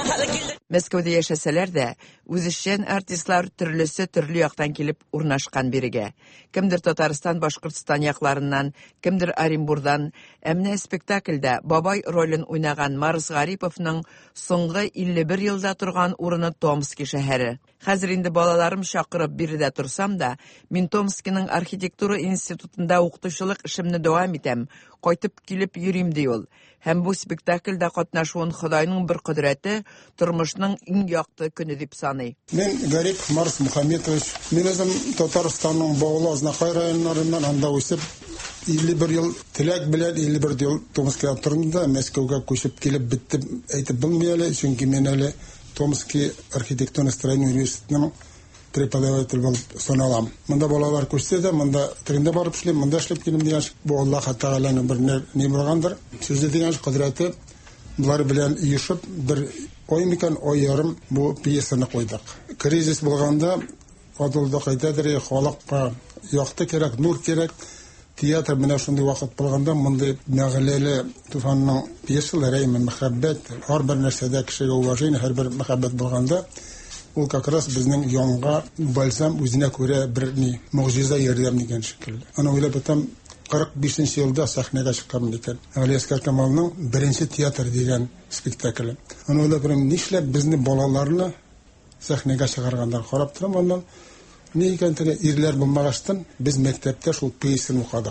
Мәскәүдә яшәсәләр дә, үзешчән артистлар төрлесе төрле яктан килеп урнашкан бирегә. Кемдер Татарстан, Башкортстан якларыннан, кемдер Оренбурдан, әмнә спектакльдә бабай ролен уйнаган Марс Гариповның соңгы илле бер елда торган урыны Томский шәһәре. Хәзер инде балаларым чакырып биредә торсам да, мин Томскиның архитектура институтында укытучылык эшемне дәвам итәм, кайтып килеп йөрим ди ул. Һәм бу спектакльдә катнашуын Худайның бер кодрәте тормышның иң якты көне дип саный. Мен Гарип Марс Мухаммедович, мен өзім Татарстанның Баулы Азнакай районнарыннан анда үсеп, илле бер ел теләк белән илле бер ел Томскида тордым да, Мәскәүгә күчеп килеп биттем, әйтеп булмый әле, чөнки мен әле Томский архитектура-строение университетының преподаватель булып саналам. Монда балалар күрсә дә, монда тренда барып эшлим, монда эшләп килем дигән, бу Аллаһ Тәгаләнең бер ни булгандыр. Сүзле дигән кодрәте булар белән иешеп бер ой микән ой ярым бу пьесаны куйдык. Кризис булганда Адылда кайтадыр, халыкка якты кирәк, нур кирәк. Театр менә шундый вакыт булганда мондай мәгъләле Туфанның пьесалары, мәхәббәт, һәр бер нәрсәдә кешегә уважение, һәр бер мәхәббәт булганда ул как раз безнең яңга бальзам үзенә күрә бер ни могҗиза ярдәм дигән шикелле. Аны уйлап атам кырык бишенче елда сәхнәгә чыккан икән. Галиәскәр Камалның беренче театр дигән спектакле. Аны уйлап барам, нишләп безне балаларны сәхнәгә чыгаргандар карап торам, аннан ни икән тире ирләр булмагастан без мәктәптә шул пьесаны укыдык.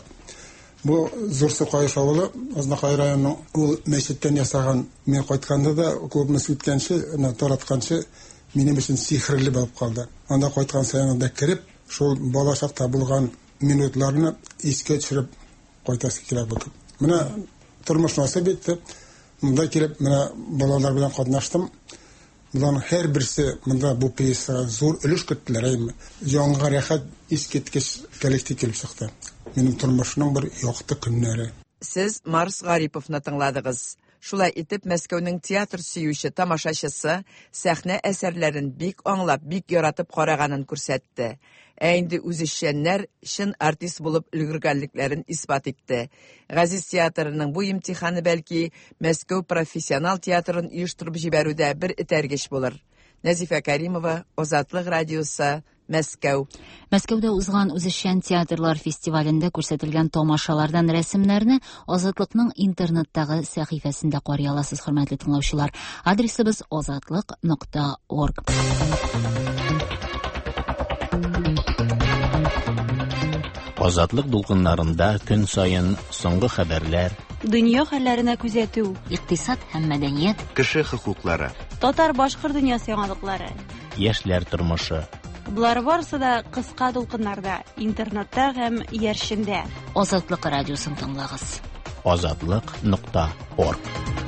Бу Зурсы Кайыш авылы, Азнакай районының ул мәчеттән ясаган, мен кайтканда да клубны үткәнче, таратканчы минем өчен сихрле булып калды. Анда кайткан саянда кирип, шул бала чакта булган минутларны искә төшереп кайтасы килә бу. Менә тормыш насыйп итте. Монда килеп, менә балалар белән катнаштым. Bundan her birisi bunda bu piyasa zor ülüş kırttılar. Yanğa rahat isketkeş kolektif kelip çıktı. Benim turmuşumның bir yoqti günleri. Siz Mars Garipovны тыңладыгыз. Шулай итеп Мәскәүнең театр сөюче тамашачысы сәхнә әсәрләрен бик аңлап, бик яратып караганын күрсәтте. Ә инде үзешчәннәр чын артист булып өлгергәнлекләрен исбат итте. Газиз театрының бу имтиханы бәлки Мәскәү профессионал театрын оештырып җибәрүдә бер этәргеч булыр. Нәзифә Кәримова, Азатлык радиосы, Мәскәү. Мәскәүдә узган үзешчән театрлар фестивалендә күрсәтелгән тамашалардан рәсемнәрне Азатлыкның интернеттагы сәхифәсендә карый аласыз, хөрмәтле тыңлаучылар. Адресыбыз азатлык нокта орг. Азатлык дулкыннарында көн сайын соңгы хәбәрләр, дөнья хәлләренә күзәтү, икътисад һәм мәдәният, кеше хокуклары, татар-башкорт дөньясы яңалыклары, яшьләр тормышы, Булар барысы да кыска дулкыннарда, интернетта һәм яршендә. Азатлык радиосын тыңлагыз. азатлык нокта орг.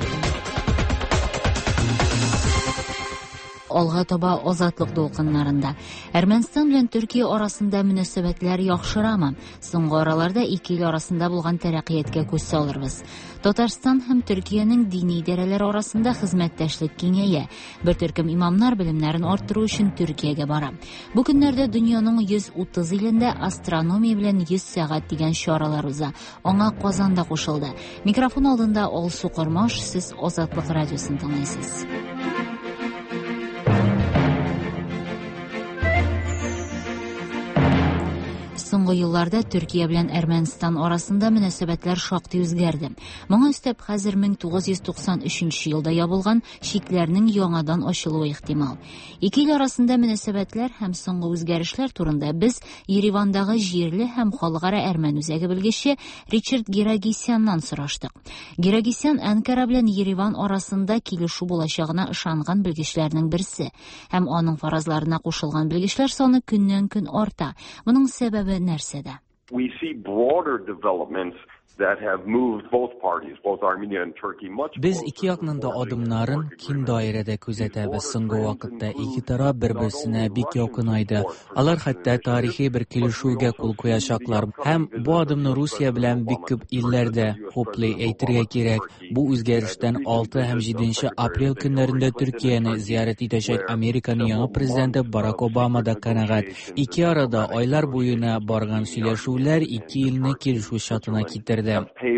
Алга таба азатлык дулкыннарында. Әрмәнстан белән Төркия арасында мөнәсәбәтләр яхшырамы? Соңгы араларда ике ил арасында булган тәрәккыятькә күз салырбыз. Татарстан һәм Төркиянең дини идарәләр арасында хезмәттәшлек киңәя. Бер төркем имамнар белемнәрен арттыру өчен Төркиягә бара. Бу көннәрдә дөньяның йөз утыз илендә астрономия белән йөз сәгать дигән чаралар уза. Аңа Казанда кушылды. Микрофон алдында Алсу Кормаш, сез Азатлык радиосын тыңлыйсыз. Соңгы елларда Төркия белән Әрмәнстан арасында мөнәсәбәтләр шактый үзгәрде. Моңа өстәп хәзер мең тугыз йөз туксан өченче елда ябылган шикләрнең яңадан ачылуы ихтимал. Ике ил арасында мөнәсәбәтләр һәм соңгы үзгәрешләр турында без Еревандагы җирле һәм халыкара әрмән үзәге белгече Ричард Герагисяннан сораштык. Герагисян Анкара белән Ереван арасында килешү булачагына ышанган белгечләрнең берсе, һәм аның фаразларына кушылган белгечләр саны көннән-көн арта. Моның сәбәбе нәрсәдә? We see broader developments that have moved both parties, both Armenia and Turkey, much Без ике якның да адымнарын киң даирәдә күзәтәбез. Соңгы вакытта ике тараф бер-берсенә бик якын айды. Алар хәтта тарихи бер килешүгә кул куячаклар. Һәм бу адымны Русия белән бик күп илләрдә хуплый әйтергә кирәк. Бу үзгәрештән алты һәм җиденче апрель көннәрендә Төркияне зиярат итәчәк Американың яңа президенты Барак Обама да канәгать. Ике арада айлар буена барган сөйләшүләр ике илне килешү чатына китерде.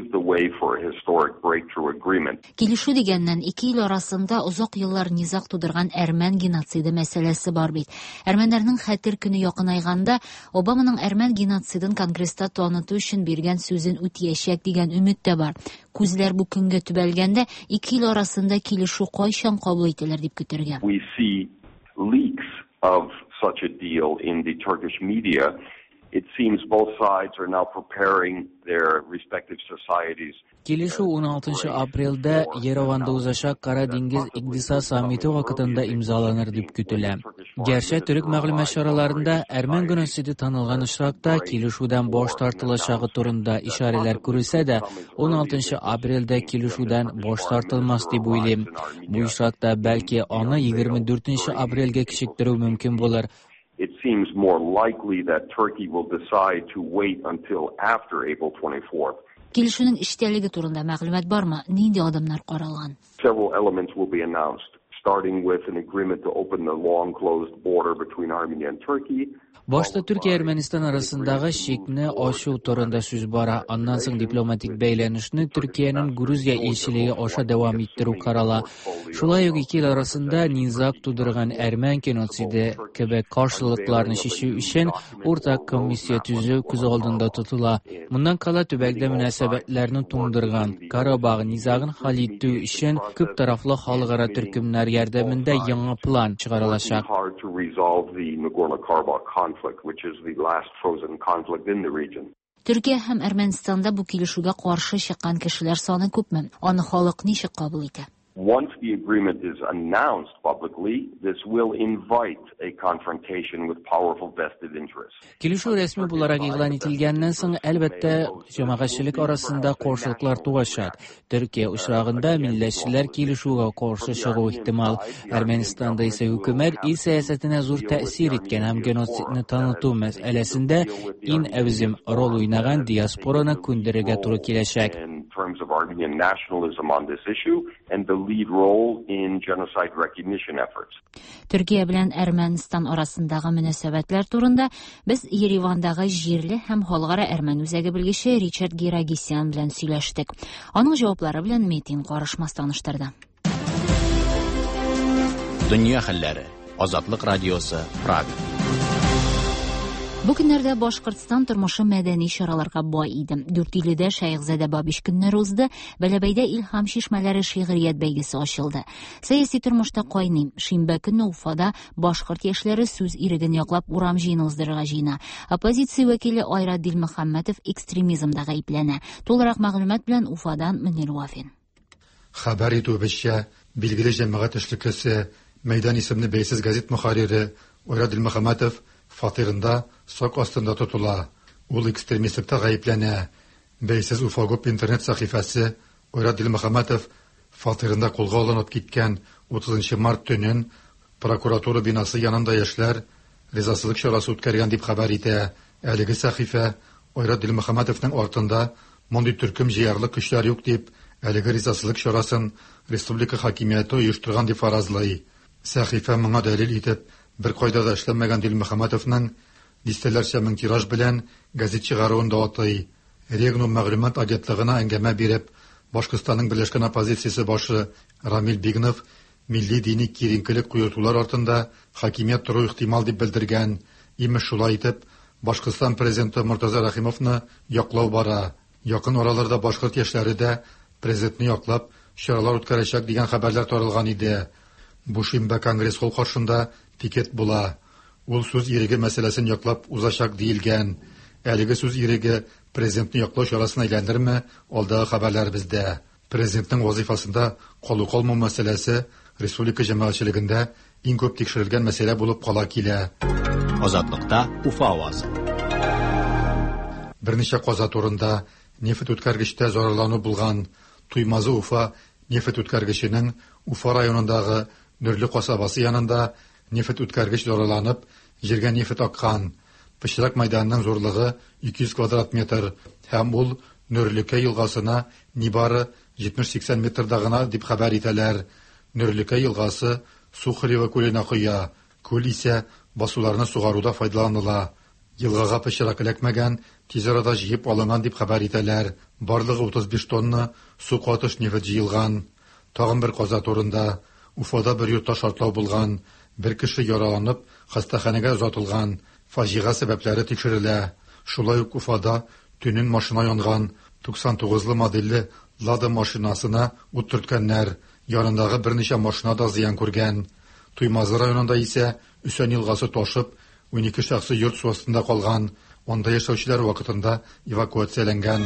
Килешү дигәннән ике ил арасында озак еллар низак тудырган әрмән геноциды мәсьәләсе бар бит. Әрмәннәрнең хәтер көне якынайганда Обаманың әрмән геноцидын Конгресста таныту өчен биргән сүзен үтәячәк дигән өмет тә бар. Күзләр бу көнгә төбәлгәндә ике ил арасында килешү кайчан кабул ителер дип көтәргә. We see leaks of such a deal in the Turkish media. It seems both sides are now preparing their respective societies. Килешү уналтынчы апрельдә Ереванда узачак Кара диңгез икътисад саммиты вакытында имзаланыр дип көтелә. Гәрчә төрек мәгълүмат чараларында әрмән геноциды танылган очракта килешүдән баш тартылачагы турында ишарәләр күрсә дә, уналтынчы апрельдә килешүдән баш тартылмас дип уйлыйм. Бу очракта бәлки аны егерме дүртенче апрельгә кичектерү мөмкин булыр. It seems more likely that Turkey will decide to wait until after April twenty-fourth. Килешүнең эчтәлеге турында мәгълүмат бармы? Нинди адымнар каралган? Several elements will be announced, starting with an agreement to open the long-closed border between Armenia and Turkey. Башта Төркия Әрмәнстан арасындагы шикне ачу турында сүз бара. Аннан соң дипломатик бәйләнешне Төркиянең Грузия илчелеге аша дәвам иттерү карала. Шулай ук ике ил арасында низак тудырган әрмән геноциды кебек каршылыкларны шешү өчен уртак комиссия төзү күз алдында тотыла. Моннан кала төбәктә мөнәсәбәтләрне туңдырган Карабаг низагын хәл итү өчен күп тарафлы халыкара төркемнәр ярдәмендә яңа план чыгарылачак. Which is the last frozen conflict in the region. Төркия һәм Әрмәнстанда бу килешүгә каршы чыккан кешеләр саны күпме? Аны халык ничек кабул итә? Once the agreement is announced publicly, this will invite a confrontation with powerful vested interests. Килешү рәсми буларак игълан ителгәннән соң, әлбәттә, җәмәгатьчелек арасында каршылыклар туачак. Төркия очрагында милләтчеләр килешүгә каршы чыгу ихтимал. Әрмәнстанда исә хөкүмәт ил сәясәтенә зур тәэсир иткән һәм геноцидны таныту мәсьәләсендә ин әвзем роль уйнаган диаспораны күндерергә туры киләчәк. In terms of Armenian nationalism on this issue and the lead role in genocide recognition efforts. Төркия белән Әрмәнстан арасындагы мөнәсәбәтләр турында без Еревандагы җирле һәм халыкара әрмән үзәге белгече Ричард Герагисян белән сөйләштек. Аның җаваплары белән Метин Карышмас таныштырды. Дөнья хәлләре. Азатлык радиосы Прага. Бу көннәрдә Башкортстан тормышы мәдәни чараларга бай иде. Дүртөйледә Шәйхзадә Бабиш көннәре узды, Бәләбәйдә Илһам чишмәләре шигърият бәйгесе ачылды. Сәяси тормышта кайный. Шимбә көнне Уфада башкорт яшьләре сүз иреген яклап урам җыены уздырырга җыена. Оппозиция вәкиле Айрат Дилмөхәммәтов экстремизмда гаепләнә. Тулырак мәгълүмат белән Уфадан Мөнир Вафин. Хәбәр итүебезчә, билгеле җәмәгать эшлеклесе, Мәйдан исемле бәйсез газет мөхәррире Айрат Дилмөхәммәтов фатирында сок астында тотыла. Ул экстремистлыкта гаепләнә. Бәйсез Уфагоп интернет сәхифәсе Ойрат Дилмөхәммәтов фатирында кулга алынып киткән утызынчы март төнен прокуратура бинасы янында яшьләр ризасызлык чарасы үткәргән дип хәбәр итә. Әлеге сәхифә Ойрат Дилмөхәммәтовның артында мондый төркем җыярлык көчләр юк дип, әлеге ризасызлык чарасын республика хакимияте оештырган дип фаразлый. Сәхифә моңа дәлил итеп, бер кайда да эшләмәгән Дилмөхәммәтовның дистәләрчә мең тираж белән гәзит чыгаруын дәватлый. Регнум мәгълүмат агентлыгына әңгәмә биреп, Башкортстанның Берләшкән оппозициясе башы Рамил Бигнов милли дини киеренкелек куертулар артында хакимият тору ихтимал дип белдергән. Имеш шулай итеп, Башкортстан президенты Муртаза Рахимовны яклау бара. Якын араларда башкорт яшьләре дә президентны яклап чаралар үткәрәчәк дигән хәбәрләр таралган иде. Бу шимбә Конгресс хол каршында пикет була. Ул сүз иреге мәсьәләсен яклап узачак диелгән. Әлеге сүз иреге президентны яклау чарасына әйләндерме, алдагы хәбәрләр бездә. Президентның вазифасында калу-калмау мәсьәләсе республика җәмәгатьчелегендә иң күп тикшерелгән мәсьәлә булып кала килә. Азатлыкта Уфа авазы. Берничә каза турында нефт үткәргечтә зарарлану булган. Туймазы Уфа нефт үткәргеченең Уфа районындагы Нөрле касабасы янында нефт үткәргеч зарарланып, җиргә нефт аккан. Пычрак мәйданының зурлыгы ике йөз квадрат метр һәм ул Нөрлекәй елгасына нибары җитмеш-сиксән метрда гына дип хәбәр итәләр. Нөрлекәй елгасы Сухарева күленә коя. Күл исә басуларны сугаруда файдаланыла. Елгага пычрак эләкмәгән, тиз арада җыеп алынган дип хәбәр итәләр. Барлыгы утыз биш тонна су катыш нефт җыелган. Тагын бер каза турында Уфада бер йортта шартлау булган. Бер кеше яраланып, хастаханәгә озатылган. Фаҗига сәбәпләре тикшерелә. Шулай ук Уфада төнен машина янган. туксан тугызлы модельле Лада машинасына ут төрткәннәр. Янындагы берничә машина да зыян күргән. Туймазы районында исә Үсән елгасы ташып, унике шәхси йорт су астында калган. Анда яшәүчеләр вакытында эвакуацияләнгән.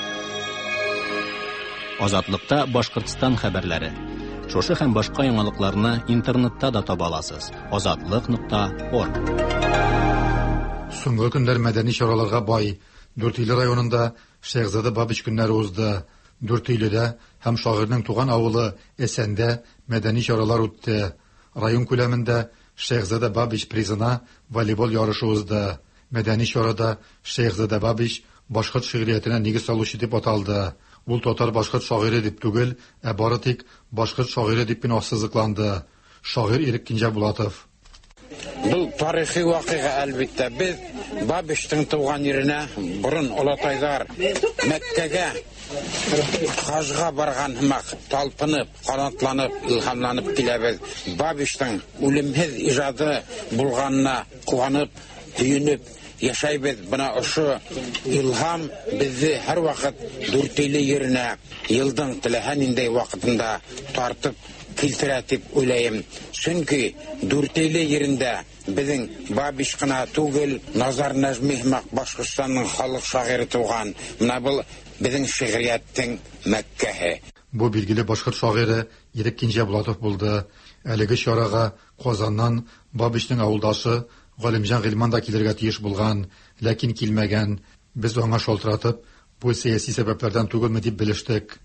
Азатлыкта Башкортстан хәбәрләре. Шушы һәм башка яңалыкларны интернетта да таба аласыз. азатлык нокта орг. Соңгы көндәр мәдәни чараларга бай. Дүртөйле районында Шәйхзада Бабич көннәре узды. Дүртөйледә һәм шагыйрьнең туган авылы Әсәндә мәдәни чаралар үтте. Район күләмендә Шәйхзада Бабич призына волейбол ярышы узды. Мәдәни чарада Шәйхзада Бабич башкорт шигъриятенә нигез салучы дип аталды. Ул татар башкорт шагыйре дип түгел, ә бары тик башкорт шагыйре дип генә ассызыкланды. Шагыйрь Ирек Кинҗәбулатов. Бұл тарихи вакыйга әлбәттә. Без Бабиштың туган yerine бурын олатайлар Мәккәгә хажга барган һымак талпынып, канатланып, илһамланып киләбез. Бабиштың үлемһез иҗады булганына куанып, төенеп яшәйбез. Бuna ошо илһам безне һәр вакыт Дүртөйле yerine елдың теләһә ниндәй вакытында тартып килтерә дип уйлыйм. Чөнки Дүртөйле yerinde безнең Бабиш кына түгел, Назар Нәҗмиев Башкортстанның халык шагыйре туган. Менә бу безнең шигърияттың Мәккәһе. Бу билгеле башкорт шагыйре Ирек Кинҗәбулатов булды. Әлеге чарага Казаннан Бабишның авылдашы Галимҗан Гыйльман да килергә тиеш булган, ләкин килмәгән. Без аңа шалтыратып, бу сияси сәбәпләрдән түгелме дип белештек.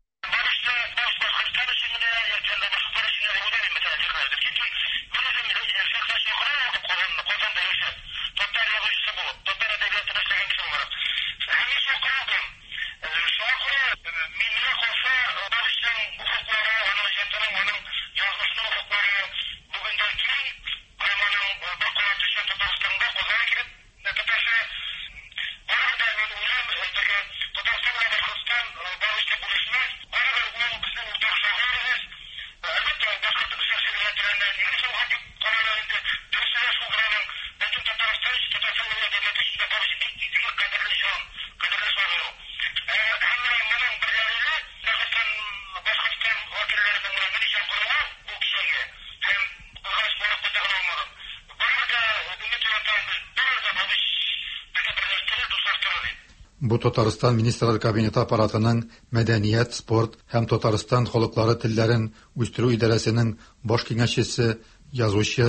Бу Татарстан Министрлар Кабинеты аппаратының Мәдәният, спорт һәм Татарстан халыклары телләрен үстерү идарәсенең баш киңәшчесе, язучы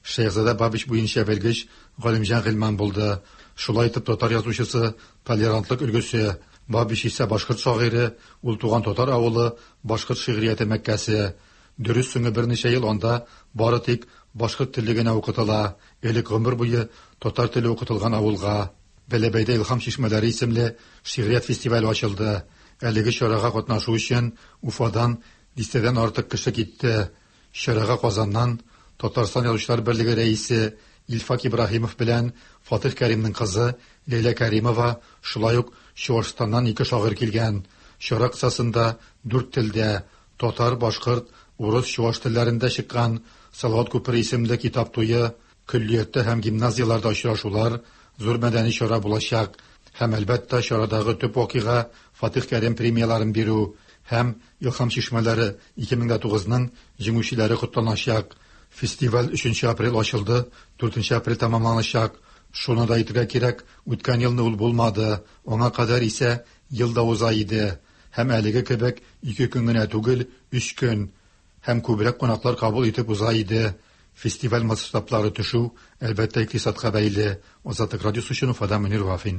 Шәйхзада Бабич буенча белгеч Галимҗан Гыйльман булды. Шулай итеп татар язучысы, толерантлык өлгесе, Бабич исә башкорт шагыйре, ул туган татар авылы, башкорт шигърияте Мәккәсе. Дөрес соңгы берничә ел анда бары тик башкорт теле генә укытыла. Элек гомер буе татар теле укытылган авылга Бәләбәйдә Илһам чишмәләре исемле шигърият фестивале ачылды. Әлеге чарага катнашу өчен Уфадан дистәдән артык кеше китте. Чарага Казаннан Татарстан Язучылар берлеге рәисе Илфак Ибраһимов белән Фатих Кәримнең кызы Лейла Кәримова, шулай ук Чуашстаннан ике шагыйрь килгән. Чара кысасында дүрт телдә татар, башкорт, урыс, чуаш телләрендә чыккан Салават күпер исемле китап туе, көллияттә һәм гимназияларда очрашулар, зур мәдәни чара булачак. Һәм әлбәттә чарадагы төп вакыйга Фатих Кәрим премияларын бирү һәм Илһам чишмәләре ике мең тугызның җиңүчеләре котланачак. Фестиваль өченче апрель ачылды, дүртенче апрель тәмамланачак. Шуны да әйтергә кирәк, үткән елны ул булмады. Аңа кадәр исә елда уза иде. Һәм әлеге кебек ике көн генә түгел, өч көн. Һәм күбрәк кунаклар кабул итеп уза иде. Фестиваль масштаблары төшү әлбәттә икътисадка бәйле. Азатлык радиосы өчен Уфадан Мөнир Вафин.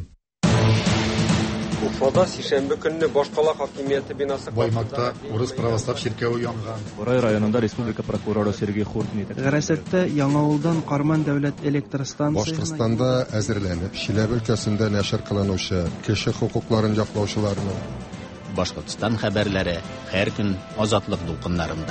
Уфада сишәмбе көнне башкала хакимияте бинасы Баймакта урыс православ чиркәве янган. Борай районында республика прокуроры Сергей Хуртин итә. Гәрәсәттә Яңавылдан Карман дәүләт электр станциясына Башкортстанда әзерләнеп, Чиләбе өлкәсендә нәшер кылынучы кеше хукукларын яклаучыларның Башкортстан хәбәрләре һәр көн азатлык дулкыннарында.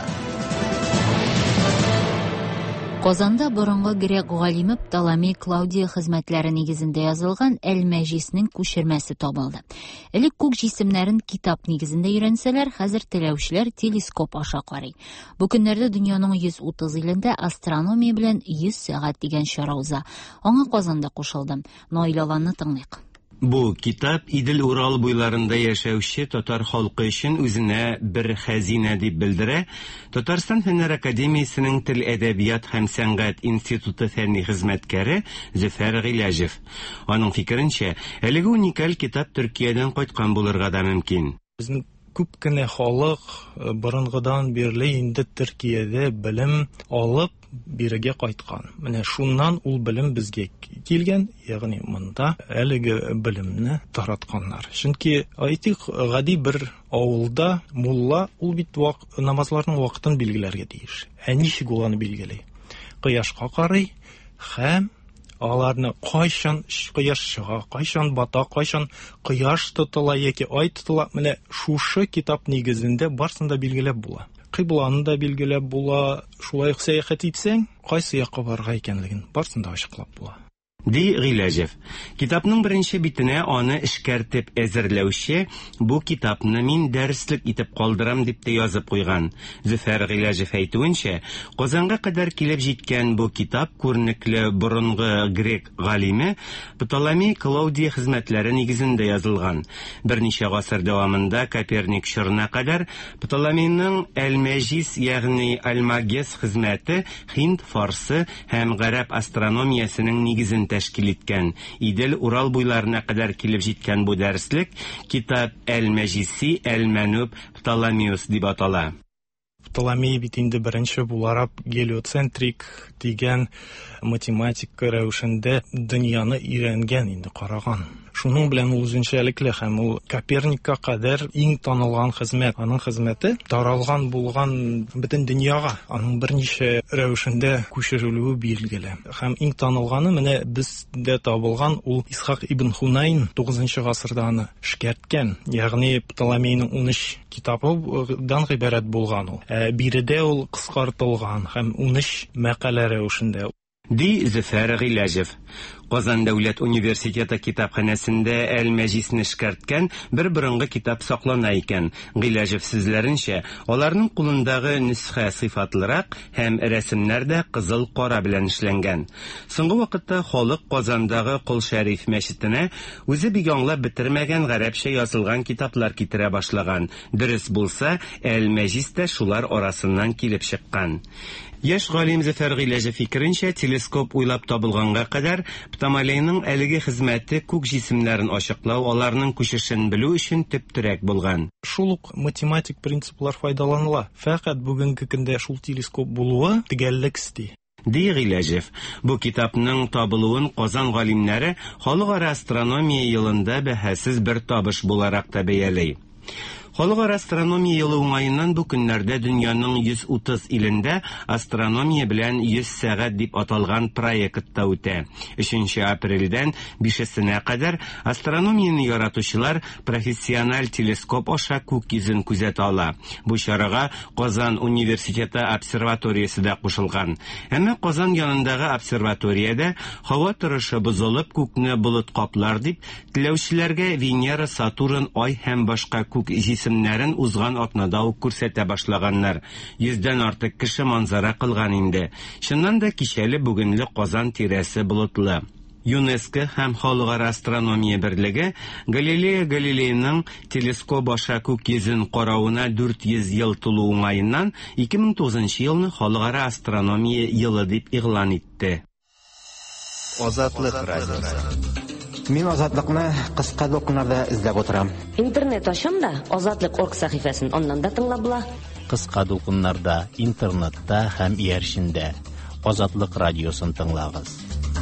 Казанда борынгы грек галиме Птоломей Клаудия хезмәтләре нигезендә язылган Әл-Мәҗиснең күчермәсе табылды. Элек күк җисемнәрен китап нигезендә өйрәнсәләр, хәзер теләүчеләр телескоп аша карый. Бу көннәрдә дөньяның йөз утыз илендә астрономия белән йөз сәгать дигән чара уза. Аңа Казанда кушылдым. Наилаланны тыңлыйк. Бу китап Идел Урал буйларында яшәүче татар халкы өчен үзенә бер хәзинә дип белдерә. Татарстан Фәннәр академиясенең Тел, әдәбият һәм сәнгать институты фәнни хезмәткәре Зөфәр Гыйләҗев. Аның фикеренчә, әлеге уникаль китап Төркиядән кайткан булырга да мөмкин. Безнең күп кенә халык борынгыдан бирле инде Төркиядә белем алып бирегә кайткан. Менә шуннан ул белем безгә килгән, ягъни монда әлеге белемне таратканнар. Чөнки әйтик, гади бер авылда мулла ул бит вак намазларның вакытын билгеләргә тиеш. Ә ничек ул аны билгели? Кояшка карый һәм аларны кайчан кояш чыга, кайчан бата, кайчан кояш тотыла яки ай тотыла, менә шушы китап нигезендә барсында билгеләп була. Кыйбланы да билгеләп була, шулай ук сәяхәт итсәң, кайсы якка барырга икәнлеген барсында ачыклап була. Ди Гыйләҗев. Китапның беренче битенә аны эшкәртеп әзерләүче бу китапны мин дәреслек итеп калдырам дип тә язып куйган. Зөфәр Гыйләҗев әйтүенчә, Казанга кадәр килеп җиткән бу китап күренекле борынгы грек галиме Птоломей Клаудия хезмәтләре нигезендә язылган. Берничә гасыр дәвамында Коперник чорына кадәр Птоломейның Әл-Мәҗис, ягъни Аль-Магес хезмәте Һинд, Фарсы һәм гарәп астрономиясенең нигезен тәшкил иткән. Идел Урал буйларына кадәр килеп җиткән бу дәреслек китап Әл-Мәҗиси Әл-Мәнүб Птоломеус дип атала. Птоломей бит инде беренче буларак гелиоцентрик дигән математика рәвешендә дөньяны өйрәнгән, инде караган. Шуның белән ул үзенчәлекле һәм ул Коперникка кадәр иң танылган хезмәт. Аның хезмәте таралган булган бөтен дөньяга, аның берничә рәвешендә күчерелүе билгеле. Һәм иң танылганы менә бездә табылган ул Исхак ибн Хунайн тугызынчы гасырда аны эшкәрткән, ягъни Птоломейның ун өч китабыдан гыйбарәт булган ул. Ә биредә ул кыскартылган һәм ун өч мәкалә рәвешендә. Ди Зөфәр Гыйләҗев. Казан дәүләт университеты китапханәсендә Әл-Мәҗисне эшкәрткән бер борынгы китап саклана икән. Гыйләҗев сүзләренчә, аларның кулындагы нөсхә сыйфатлырак һәм рәсемнәр дә кызыл-кара белән эшләнгән. Соңгы вакытта халык Казандагы Кол Шәриф мәчетенә үзе бик аңлап бетермәгән гарәпчә язылган китаплар китерә башлаган. Дөрес булса, Әл-Мәҗис тә шулар арасыннан килеп чыккан. Яшь галим Зөфәр Гыйләҗев фикеренчә, телескоп уйлап табылганга кадәр Птоломейның әлеге хезмәте күк җисемнәрен ачыклау, аларның күчешен белү өчен төп терәк булган. Шул ук математик принциплар файдаланыла. Фәкать бүгенге көндә шул телескоп булуы төгәллек исти. ди Гыйләҗев. Бу китапның табылуын Казан галимнәре халыкара астрономия елында бәһасез бер табыш буларак та бәялый. Халыкара астрономия елы уңаеннан бу көннәрдә дөньяның йөз утыз илендә астрономия белән йөз сәгать дип аталган проектта үтә. өченче апрельдән бишесенә кадәр астрономияны яратучылар профессиональ телескоп аша күк йөзен күзәтә ала. Бу чарага Казан университеты обсерваториясе дә кушылган. Әмма Казан янындагы обсерваториядә һава торышы бозылып, күкне болыт каплар дип, теләүчеләргә Венера, Сатурн, Ай һәм башка күк исемнәрен узган атнада ук күрсәтә башлаганнар. Йөздән артык кеше манзара кылган инде. Чыннан да кичәле бүгенле Казан тирәсе болытлы. ЮНЕСКО һәм Халыкара астрономия берлеге Галилея Галилейның телескоп аша күк йөзен карауына дүрт йөз ел тулу уңаеннан ике мең тугызынчы елны Халыкара астрономия елы дип игълан итте. Азатлык радиосы. Мин азатлыкны кыска докумнарда эзләп утырам. Интернет ачам да азатлык точка орг сәхифәсен аннан да тыңлап була. Кыска докумнарда, интернетта һәм ияршендә Азатлык радиосын тыңлагыз.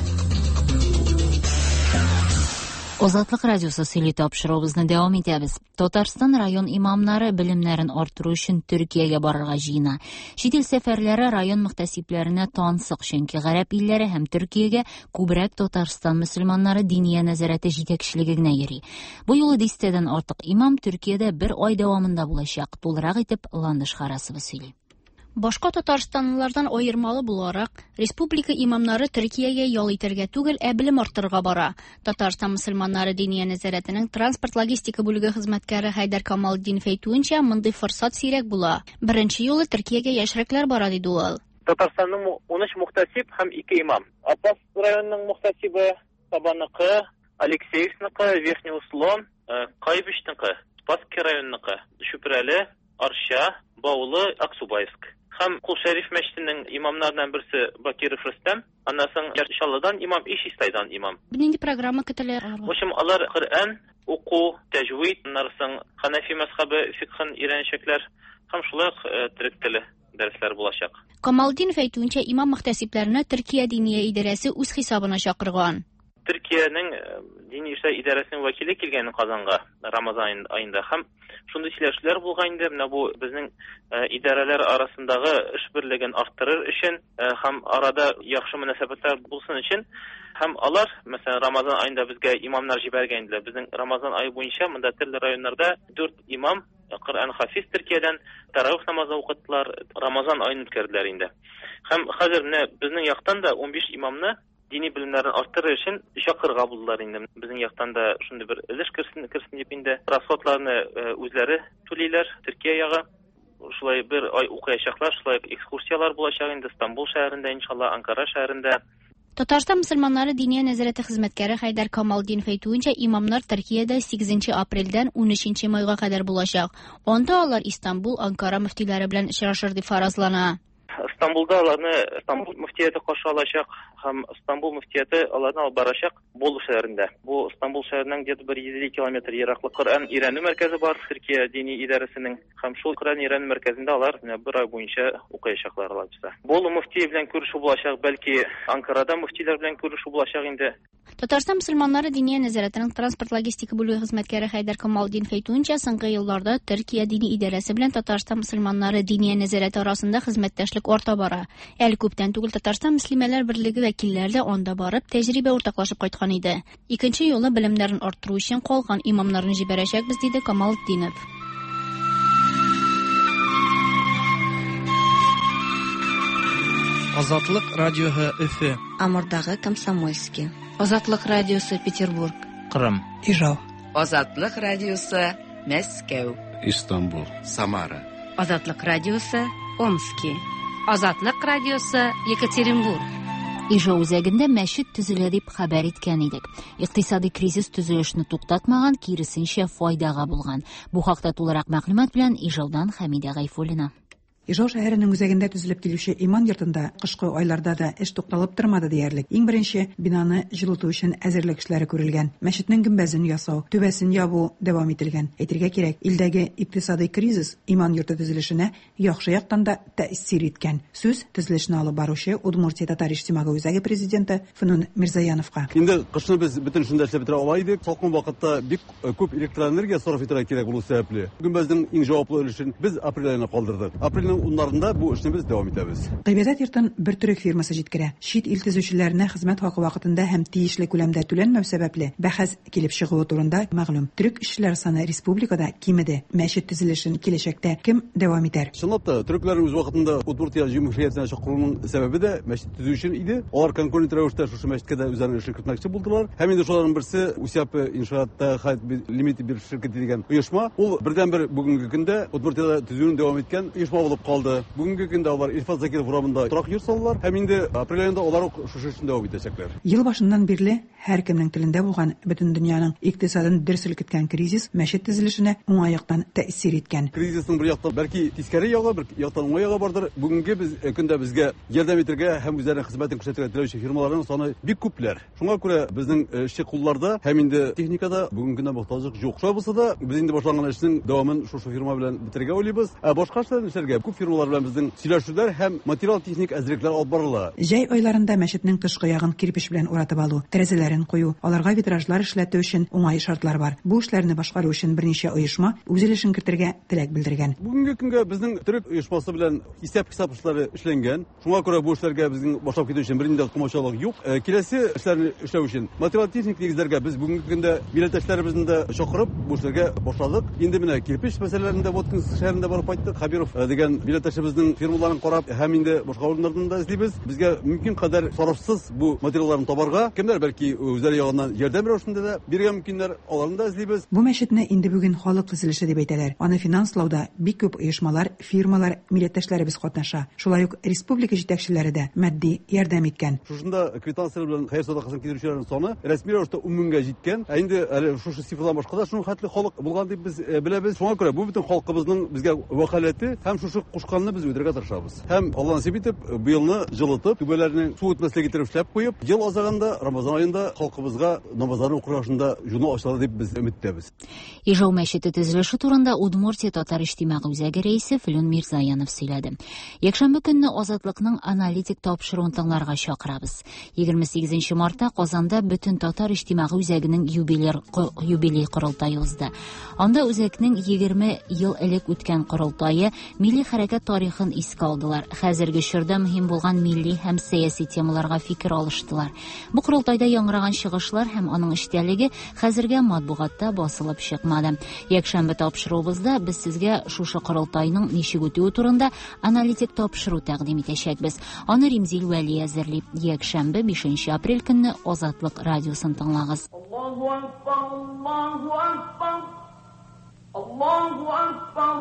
Азатлык радиосы сөйли тапшыруыбызны дәвам итәбез. Татарстан район имамнары белемнәрен арттыру өчен Төркиягә барырга җыена. Чит ил сәфәрләре район мөхтәсибләренә тансык, чөнки гарәп илләре һәм Төркиягә күбрәк Татарстан мөселманнары диния нәзарәте җитәкчелеге генә йөри. Бу юлы дистәдән артык имам Төркиядә бер ай дәвамында булачак. Тулырак итеп Ландыш Харасова сөйли. Башка татарстанлылардан аермалы буларак, республика имамнары Төркиягә ял итәргә түгел, ә белем арттырырга бара. Татарстан мөселманнары диния нәзарәтенең транспорт логистика бүлеге хезмәткәре Хайдар Камалетдинов әйтүенчә, мондый форсат сирәк була. Беренче юлы Төркиягә яшьрекләр бара диде ул. Татарстанның ун өч мөхтәсиб һәм ике имам. Апас районының мөхтәсибе Сабаныкы, Алексеевсныкы, Верхний Услон, Кайбичныкы, Спасский районныкы, Шүпрәле, Арча, Баулы, Аксубайск. Һәм Кул Шәриф мәчетенең имамнарынан берсе Бакиров Рөстәм, аннан соң Яршалыдан имам, Ишистайдан имам. Нинди программа көтелә? В общем, алар Коръән, уку, тәҗвид, нарсын, Ханафи мәзһәбе фикһын өйрәнәчәкләр, һәм шулай ук төрек теле дәресләр булачак. Камалетдинов әйтүенчә, имам мөхтәсибләренә Төркия диния идарәсе үз хисабына чакырган. Төркиянең дини эшләр идарәсенең вәкиле килгән Казанга Рамазан аенда һәм шундый сөйләшүләр булган инде. Менә бу безнең идарәләр арасындагы эш берлеген арттырыр өчен һәм арада яхшы мөнәсәбәтләр булсын өчен һәм алар, мәсәлән, Рамазан аенда безгә имамнар җибәргән иде. Безнең Рамазан ае буенча монда төрле районнарда дүрт имам Коръән хафиз Төркиядән таравих намазы укыттылар, Рамазан аен үткәрделәр инде. Һәм хәзер менә безнең яктан да ун биш имамны дини белемнәрен арттырыр өчен чакырга булдылар инде. Безнең яктан да шундый бер эзеш керсен керсен дип инде. Расходларны үзләре түлиләр Төркия ягы. Шулай бер ай укыячаклар, шулай экскурсиялар булачак инде Стамбул шәһәрендә, иншалла, Анкара шәһәрендә. Татарстан мөселманнары диния нәзарәте хезмәткәре Хайдар Камалетдинов әйтүенчә, имамнар Төркиядә сигезенче апрельдән унөченче майга кадәр булачак. Анда алар Истанбул, Анкара мөфтиләре белән очрашыр дип фаразлана. Стамбулда аларны Стамбул мөфтияте каршы алачак һәм Стамбул мөфтияте аларны алып барачак Бolu шәһәрендә. Бу Стамбул шәһәреннән где-то бер йөз илле километр ераклык Коръән өйрәнү мәркәзе бар Төркия дини идарәсенең. Һәм шул Коръән өйрәнү мәркәзендә алар бер ай буенча укыячаклар аларча. Бolu мөфтие белән күрешү булачак, бәлки Анкарада мөфтиләр белән күрешү булачак инде. Татарстан мөселманнары диния нәзарәтенең транспорт логистика бүлеге хезмәткәре Хайдар Камалетдинов әйтүенчә, соңгы елларда Төркия дини идарәсе белән Татарстан мөселманнары диния нәзарәте арасында хезмәттәшлек арта бара. Әле күптән түгел Татарстан мөслимәләр берлеге вәкилләре дә анда барып тәҗрибә уртаклашып кайткан иде. Икенче юлы белемнәрен арттыру өчен калган имамнарны җибәрәчәкбез, диде Камалетдинов. Азатлык радиоһы Өфе. Амурдагы Комсомольский. Азатлык радиосы Петербург. Кырым. Ижау. Азатлык радиосы Мәскәү. Истанбул. Самара. Азатлык радиосы Омский. Азатлык радиосы Екатеринбург. Ижау үзәгендә мәчет төзелә дип хәбәр иткән идек. Икътисади кризис төзелешне туктатмаган, киресенчә файдага булган. Бу хакта тулырак мәгълүмат белән Ижаудан Хәмидә Гайфуллина. Ижау шәһәренең үзәгендә төзелеп килүче иман йортында кышкы айларда да эш тукталып тормады диярлек. Иң беренче бинаны җылыту өчен әзерлек эшләре күрелгән. Мәчетнең гөмбәзен ясау, түбәсен ябу дәвам ителгән. Әйтергә кирәк, илдәге икътисади кризис иман йорты төзелешенә яхшы яктан да тәэсир иткән. Сүз төзелешне алып баручы Удмуртия татар иҗтимагый үзәге президенты Фнун Мирзаяновка. Инде кышны без бөтен шунда эшләп бетерә алайдык. Салкын вакытта бик күп электр энергия сарыф итәргә кирәк булу сәбәпле. Гөмбәзнең иң җаваплы өлешен без апрель аена калдырдык. Апрельнең уннарында бу эшне без дәвам итәбез. Гыйбадәт йортын бер төрек фирмасы җиткерә. Шит ил төзүчеләренә хезмәт хакы вакытында һәм тиешле күләмдә түләнмәү сәбәпле бәхәс килеп чыгуы турында мәгълүм. Төрек эшчеләр саны республикада кимеде. Мәчет төзелешен киләчәктә кем дәвам итәр? Чынлап та төрекләрнең үз вакытында Удмуртия җумһуриятенә чакыруның сәбәбе дә мәчет төзү өчен иде. Алар конкурент рәвештә шушы мәчеткә дә үзләренең эшен кертмәкче булдылар. Һәм инде шуларның берсе Усяпы иншаатта хәт лимиты бер ширкәт дигән оешма. Ул бердән-бер бүгенге көндә Удмуртиядә төзүен дәвам иткән оешма булып калды. Бүгенге көндә алар Илфат Закиров урамында торак йорт салалар һәм инде апрель аенда алар шушы эшен дәвам итәчәкләр. Ел башыннан бирле һәркемнең телендә булган бөтен дөньяның икътисадын дер селкеткән кризис мәчет төзелешенә уңайлыктан тәэсир иткән. Кризисның бер яктан бәлки тискәре ягы, бер яктан уңай ягы бардыр. Бүгенге без көндә безгә ярдәм итәргә һәм үзләренең хезмәтен күрсәтергә теләүче фирмаларның саны бик күпләр. Шуңа күрә безнең эшче кулларда һәм инде техникада бүгенге көндә мохтаҗлык юк. Шулай булса да без инде башланган эшнең дәвамын шушы фирма белән бетергә уйлыйбыз. Ә башка эшләрне эшләргә күп фирмалар белән безнең сөйләшүләр һәм материал техник әзерлекләр алып барыла. Җәй айларында мәчетнең тышкы ягын кирпеч белән уратып алу, тәрәзәләрен кую, аларга витражлар эшләтү өчен уңай шартлар бар. Бу эшләрне башкару өчен берничә оешма үз өлешен кертергә теләк белдергән. Бүгенге көнгә безнең төрек оешмасы белән исәп-хисап эшләре эшләнгән. Шуңа күрә бу эшләргә безнең башлап китү өчен бернинди комачалык юк. Киләсе эшләрне эшләү өчен материал техник нигезләргә без бүгенге көндә милләттәшләребезне дә чакырып бу эшләргә башладык. Инде менә кирпеч мәсьәләләрендә Воткинск шәһәрендә барып кайттык. Хабиров дигән милләттәшебезнең фирмаларын карап һәм инде башка урыннардан да эзлибез. Безгә мөмкин кадәр сарыфсыз бу материалларны табарга, кемнәр бәлки үзләре ягыннан ярдәм рәвешендә дә биргән мөмкиннәр, аларны да эзлибез. Бу мәчетне инде бүген халык төзелеше дип әйтәләр. Аны финанслауда бик күп оешмалар, фирмалар, милләттәшләребез катнаша. Шулай ук республика җитәкчеләре дә матди ярдәм иткән. Шушында квитанциялар белән хәер садакасын китерүчеләрнең саны рәсми рәвештә ун меңгә җиткән. Ә инде әле шушы цифрдан башка да шуның хәтле халык булган дип без беләбез. Шуңа күрә бу бөтен халкыбызның безгә вәкаләте һәм шушы кушканны без үтәргә тырышабыз. Һәм Алла насыйп итеп, бу елны җылытып, түбәләрнең су үтмәслеге итеп эшләп куеп, ел азагында Рамазан аенда халкыбызга намазларны укырашында жуны ачылыр дип без өметтәбез. Ижау мәчете төзелеше турында Удмуртия татар иҗтимагый үзәге рәисе Флюн Мирзаянов сөйләде. Якшәмбе көнне Азатлыкның аналитик тапшыруын тыңларга чакырабыз. егерме сигезенче мартта Казанда бөтен татар иҗтимагый үзәгенең юбилей юбилей корылтае узды. Анда үзәкнең егерме ел элек үткән корылтае милли хәрәкәт тарихын искә алдылар. Хәзерге чорда мөһим булган милли һәм сәяси темаларга фикер алыштылар. Бу корылтайда яңгыраган чыгышлар һәм аның эчтәлеге хәзергә матбугатта басылып чыкмады. Якшәмбе тапшыруыбызда без сезгә шушы корылтайның ничек үтүе турында аналитик тапшыру тәкъдим итәчәкбез. Аны Римзил Вәли әзерли. Якшәмбе бишенче апрель көнне Азатлык радиосын тыңлагыз. Аллаһу акбар, Аллаһу акбар. Аллаһу акбар,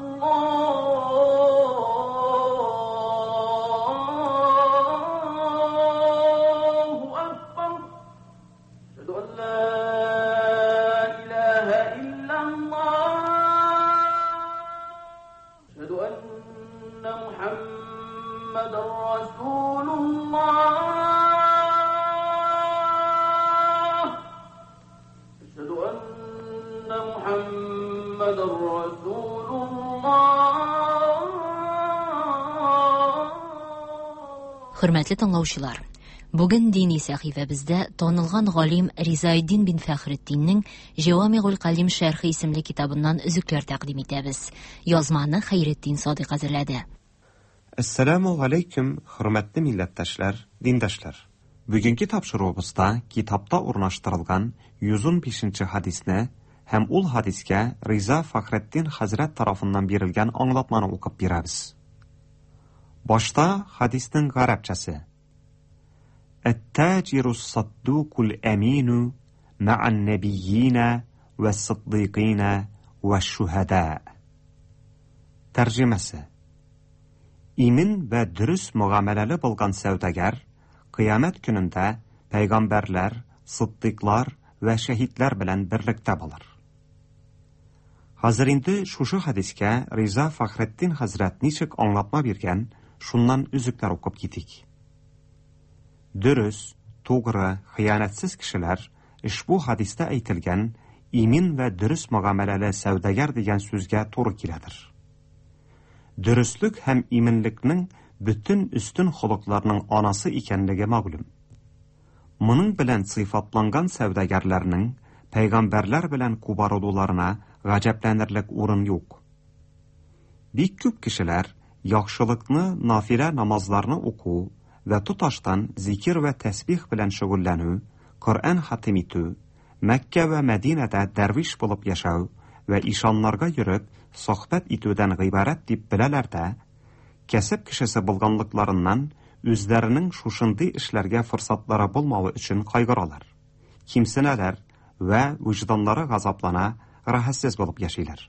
Аллаһу акбар. Әшһәдү ан ла илаһа иллаллаһ. Әшһәдү анна Мухаммадар расулуллаһ. Хөрмәтле тыңлаучылар, бүген дини сәхифәбездә танылган галим Ризаэддин бин Фәхретдиннең Җавамигуль Калим шәрхи исемле китабыннан өзекләр тәкъдим итәбез. Язманы Хәйретдин Садыйк әзерләде. Ассаламу алейкум, хөрмәтле милләттәшләр, диндәшләр. Бүгенге тапшыруыбызда китапта урнаштырылган йөз ун бишенче хадисне һәм ул хадискә Риза Фәхретдин хәзрәт тарафыннан бирелгән аңлатманы укып бирәбез. Башта хадиснең гарәпчәсе. Әт-таҗиру ас-саддуқул амину ма'ан набiyina вас-сиддиқина ваш-шуһада. Тәрҗемәсе. Имин вә дөрес мөгамәләле булган сәүдәгәр кыямәт көнендә пәйгамбәрләр, сиддиқлар вә шәһидләр белән берлектә булыр. Хәзер инде шушы хадискә Риза Фахретдин хәзрәт ничек аңлатма биргән, шуннан үзекләр укып китик. Дөрес, тугры, хыянәтсез кешеләр ушбу хадистә әйтелгән имин вә дөрес мөгамәләле сәүдәгәр дигән сүзгә туры киләдер. Дөрестлек һәм иминлекнең бөтен өстен холыкларның анасы икәнлеге мәгълүм. Моның белән сыйфатланган сәүдәгәрләрнең пәйгамбәрләр белән кубарылуларына гаҗәпләнерлек урын юк. Бик күп кешеләр яхшылыкны, нафилә намазларны уку вә туташтан зикир вә тәсбих белән шөгыльләнү, Коръән хатим итү, Мәккә вә Мәдинәдә дәрвиш булып яшәү вә ишаннарга йөреп сөхбәт итүдән гыйбарәт дип беләләр дә, кәсеп кешесе булганлыкларыннан үзләренең шушындый эшләргә форсатлары булмавы өчен кайгыралар. Кимсенәләр вә вөҗданнары газаплана, рәхәтсез булып яшиләр.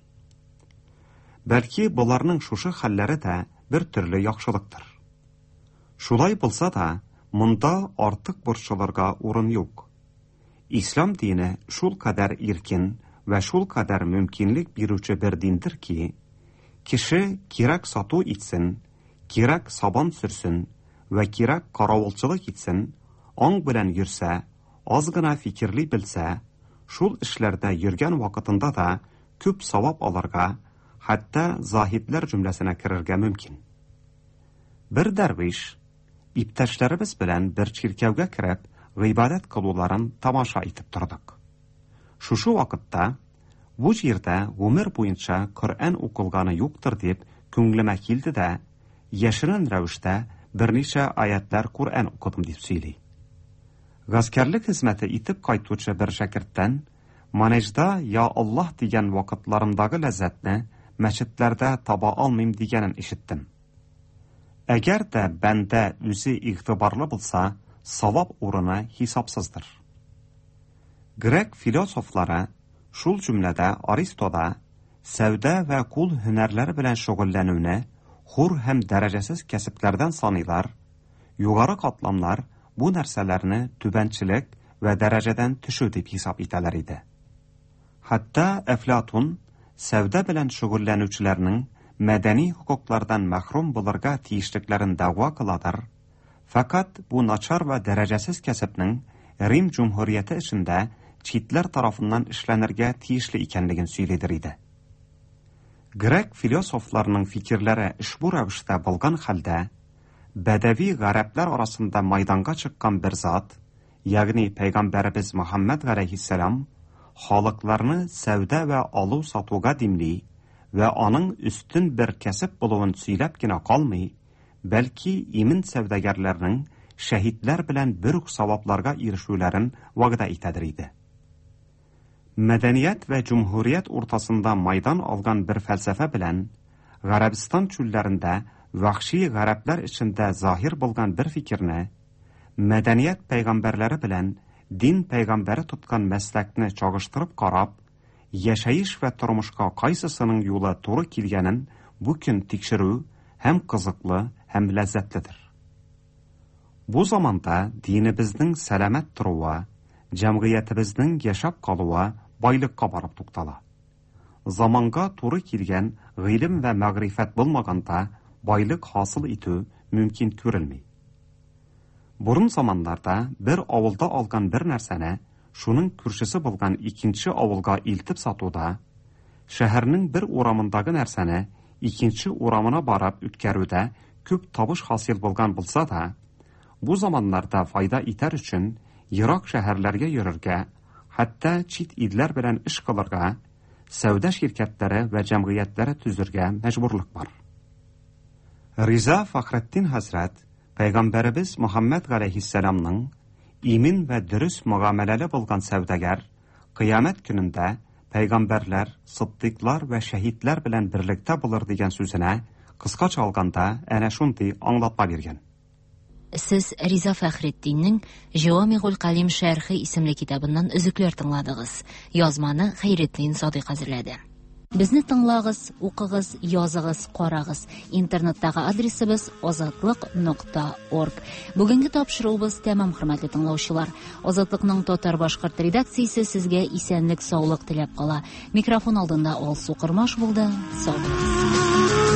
Бәлки, буларның шушы хәлләре дә бер төрле яхшылыктыр. Шулай булса да, монда артык борчылырга урын юк. Ислам дине шул кадәр иркен вә шул кадәр мөмкинлек бирүче бер диндер ки, кеше кирәк сату итсен, кирәк сабан сөрсен вә кирәк каравылчылык итсен, аң белән йөрсә, аз гына фикерли белсә, шул эшләрдә йөргән вакытында да күп савап алырга, хәтта заһидләр җөмләсенә керергә мөмкин. Бер дәрвиш иптәшләребез белән бер чиркәүгә кереп, гыйбадәт кылуларын тамаша итеп тордык. Шушы вакытта бу җирдә гомер буенча Коръән укылганы юктыр дип күңлемә килде дә, яшерен рәвештә берничә аятлар Коръән укыдым дип сөйли. Гаскәрлек хезмәте итеп кайтучы бер шәкерттән манежда «Я Аллаһ» дигән вакытларымдагы ләззәтне мәчетләрдә таба алмыйм дигәнен ишеттем. Әгәр дә бәндә үзе игътибарлы булса, савап урыны хисапсыздыр. Грек философлары шул җөмләдә Аристода сәүдә вә кул һөнәрләре белән шөгыльләнүне хур һәм дәрәҗәсез кәсепләрдән саныйлар, югары катламлар бу нәрсәләрне түбәнчелек вә дәрәҗәдән төшү дип хисап итәләр иде. Хәтта Әфлатун сәүдә белән шөгыльләнүчеләрнең мәдәни хукуклардан мәхрүм булырга тиешлекләрен дәгъва кыладыр. Фақат бу начар вә дәрәҗәсез кәсепнең Рим җумһурияте эшендә читләр тарафыннан эшләнергә тиешле икәнлеген сөйлидер иде. Грек философларының фикерләре ушбу рәвештә булган хәлдә, бәдәви гарәпләр арасында майданга чыккан бер зат, ягъни пәйгамбәребез Мөхәммәд галәйһиссәлам, халыкларны сәүдә вә алу сатуга димли вә аның өстен бер кәсеп булуын сөйләп кенә калмый, бәлки имин сәүдәгәрләрнең шәһидләр белән бер үк савапларга ирешүләрен вәгъдә итәдер иде. Мәдәният вә җумһурият уртасында майдан алган бер фәлсәфә белән Гарәбстан чүлләрендә вахши гарәпләр эчендә заһир булган бер фикерне, мәдәният пәйгамбәрләре белән дин пәйгамбәре тоткан мәсләкне чагыштырып карап, яшәеш вә тормышка кайсысының юлы туры килгәнен бу көн тикшерү һәм кызыклы һәм ләззәтледер. Бу заманда динебезнең сәламәт торуы, җәмгыятебезнең яшәп калуы байлыкка барып туктала. Заманга туры килгән гыйлем вә мәгърифәт булмаганда байлык хасыл итү мөмкин күрелми. Бурын заманнарда бер авылда алган бер нәрсәне шуның күршесе булган икенче авылга илтеп сатуда, шәһәрнең бер урамындагы нәрсәне икенче урамына барып үткәрүдә күп табыш хасил булган булса да, бу заманнарда файда итәр өчен ерак шәһәрләргә йөрергә, хәтта чит илләр белән эш кылырга, сәүдә ширкәтләре вә җәмгыятьләре төзергә мәҗбүрлек бар. Риза Фахретдин хәзрәт Пәйгамбәребез Мөхәммәд галәйһиссәламның имин вә дөрес мөгамәләле булган сәүдәгәр кыямәт көнендә пәйгамбәрләр, сыддыйклар вә шәһидләр белән берлектә булыр дигән сүзенә кыскача алганда әнә шундый аңлатма биргән. Сез Риза Фәхретдиннең Җавамигъул Калим шәрхи исемле китабыннан өзекләр тыңладыгыз. Язманы Хәйретдин Садыйк әзерләде. Безне тыңлагыз, укыгыз, языгыз, карагыз. Интернеттагы адресыбыз озатлык нокта орг. Бүгенге тапшыруыбыз тәмам, хөрмәтле тыңлаучылар. Азатлыкның татар-башкорт редакциясе сезгә исәнлек, саулык теләп кала. Микрофон алдында Алсу Кырмаш булды. Сау булыгыз.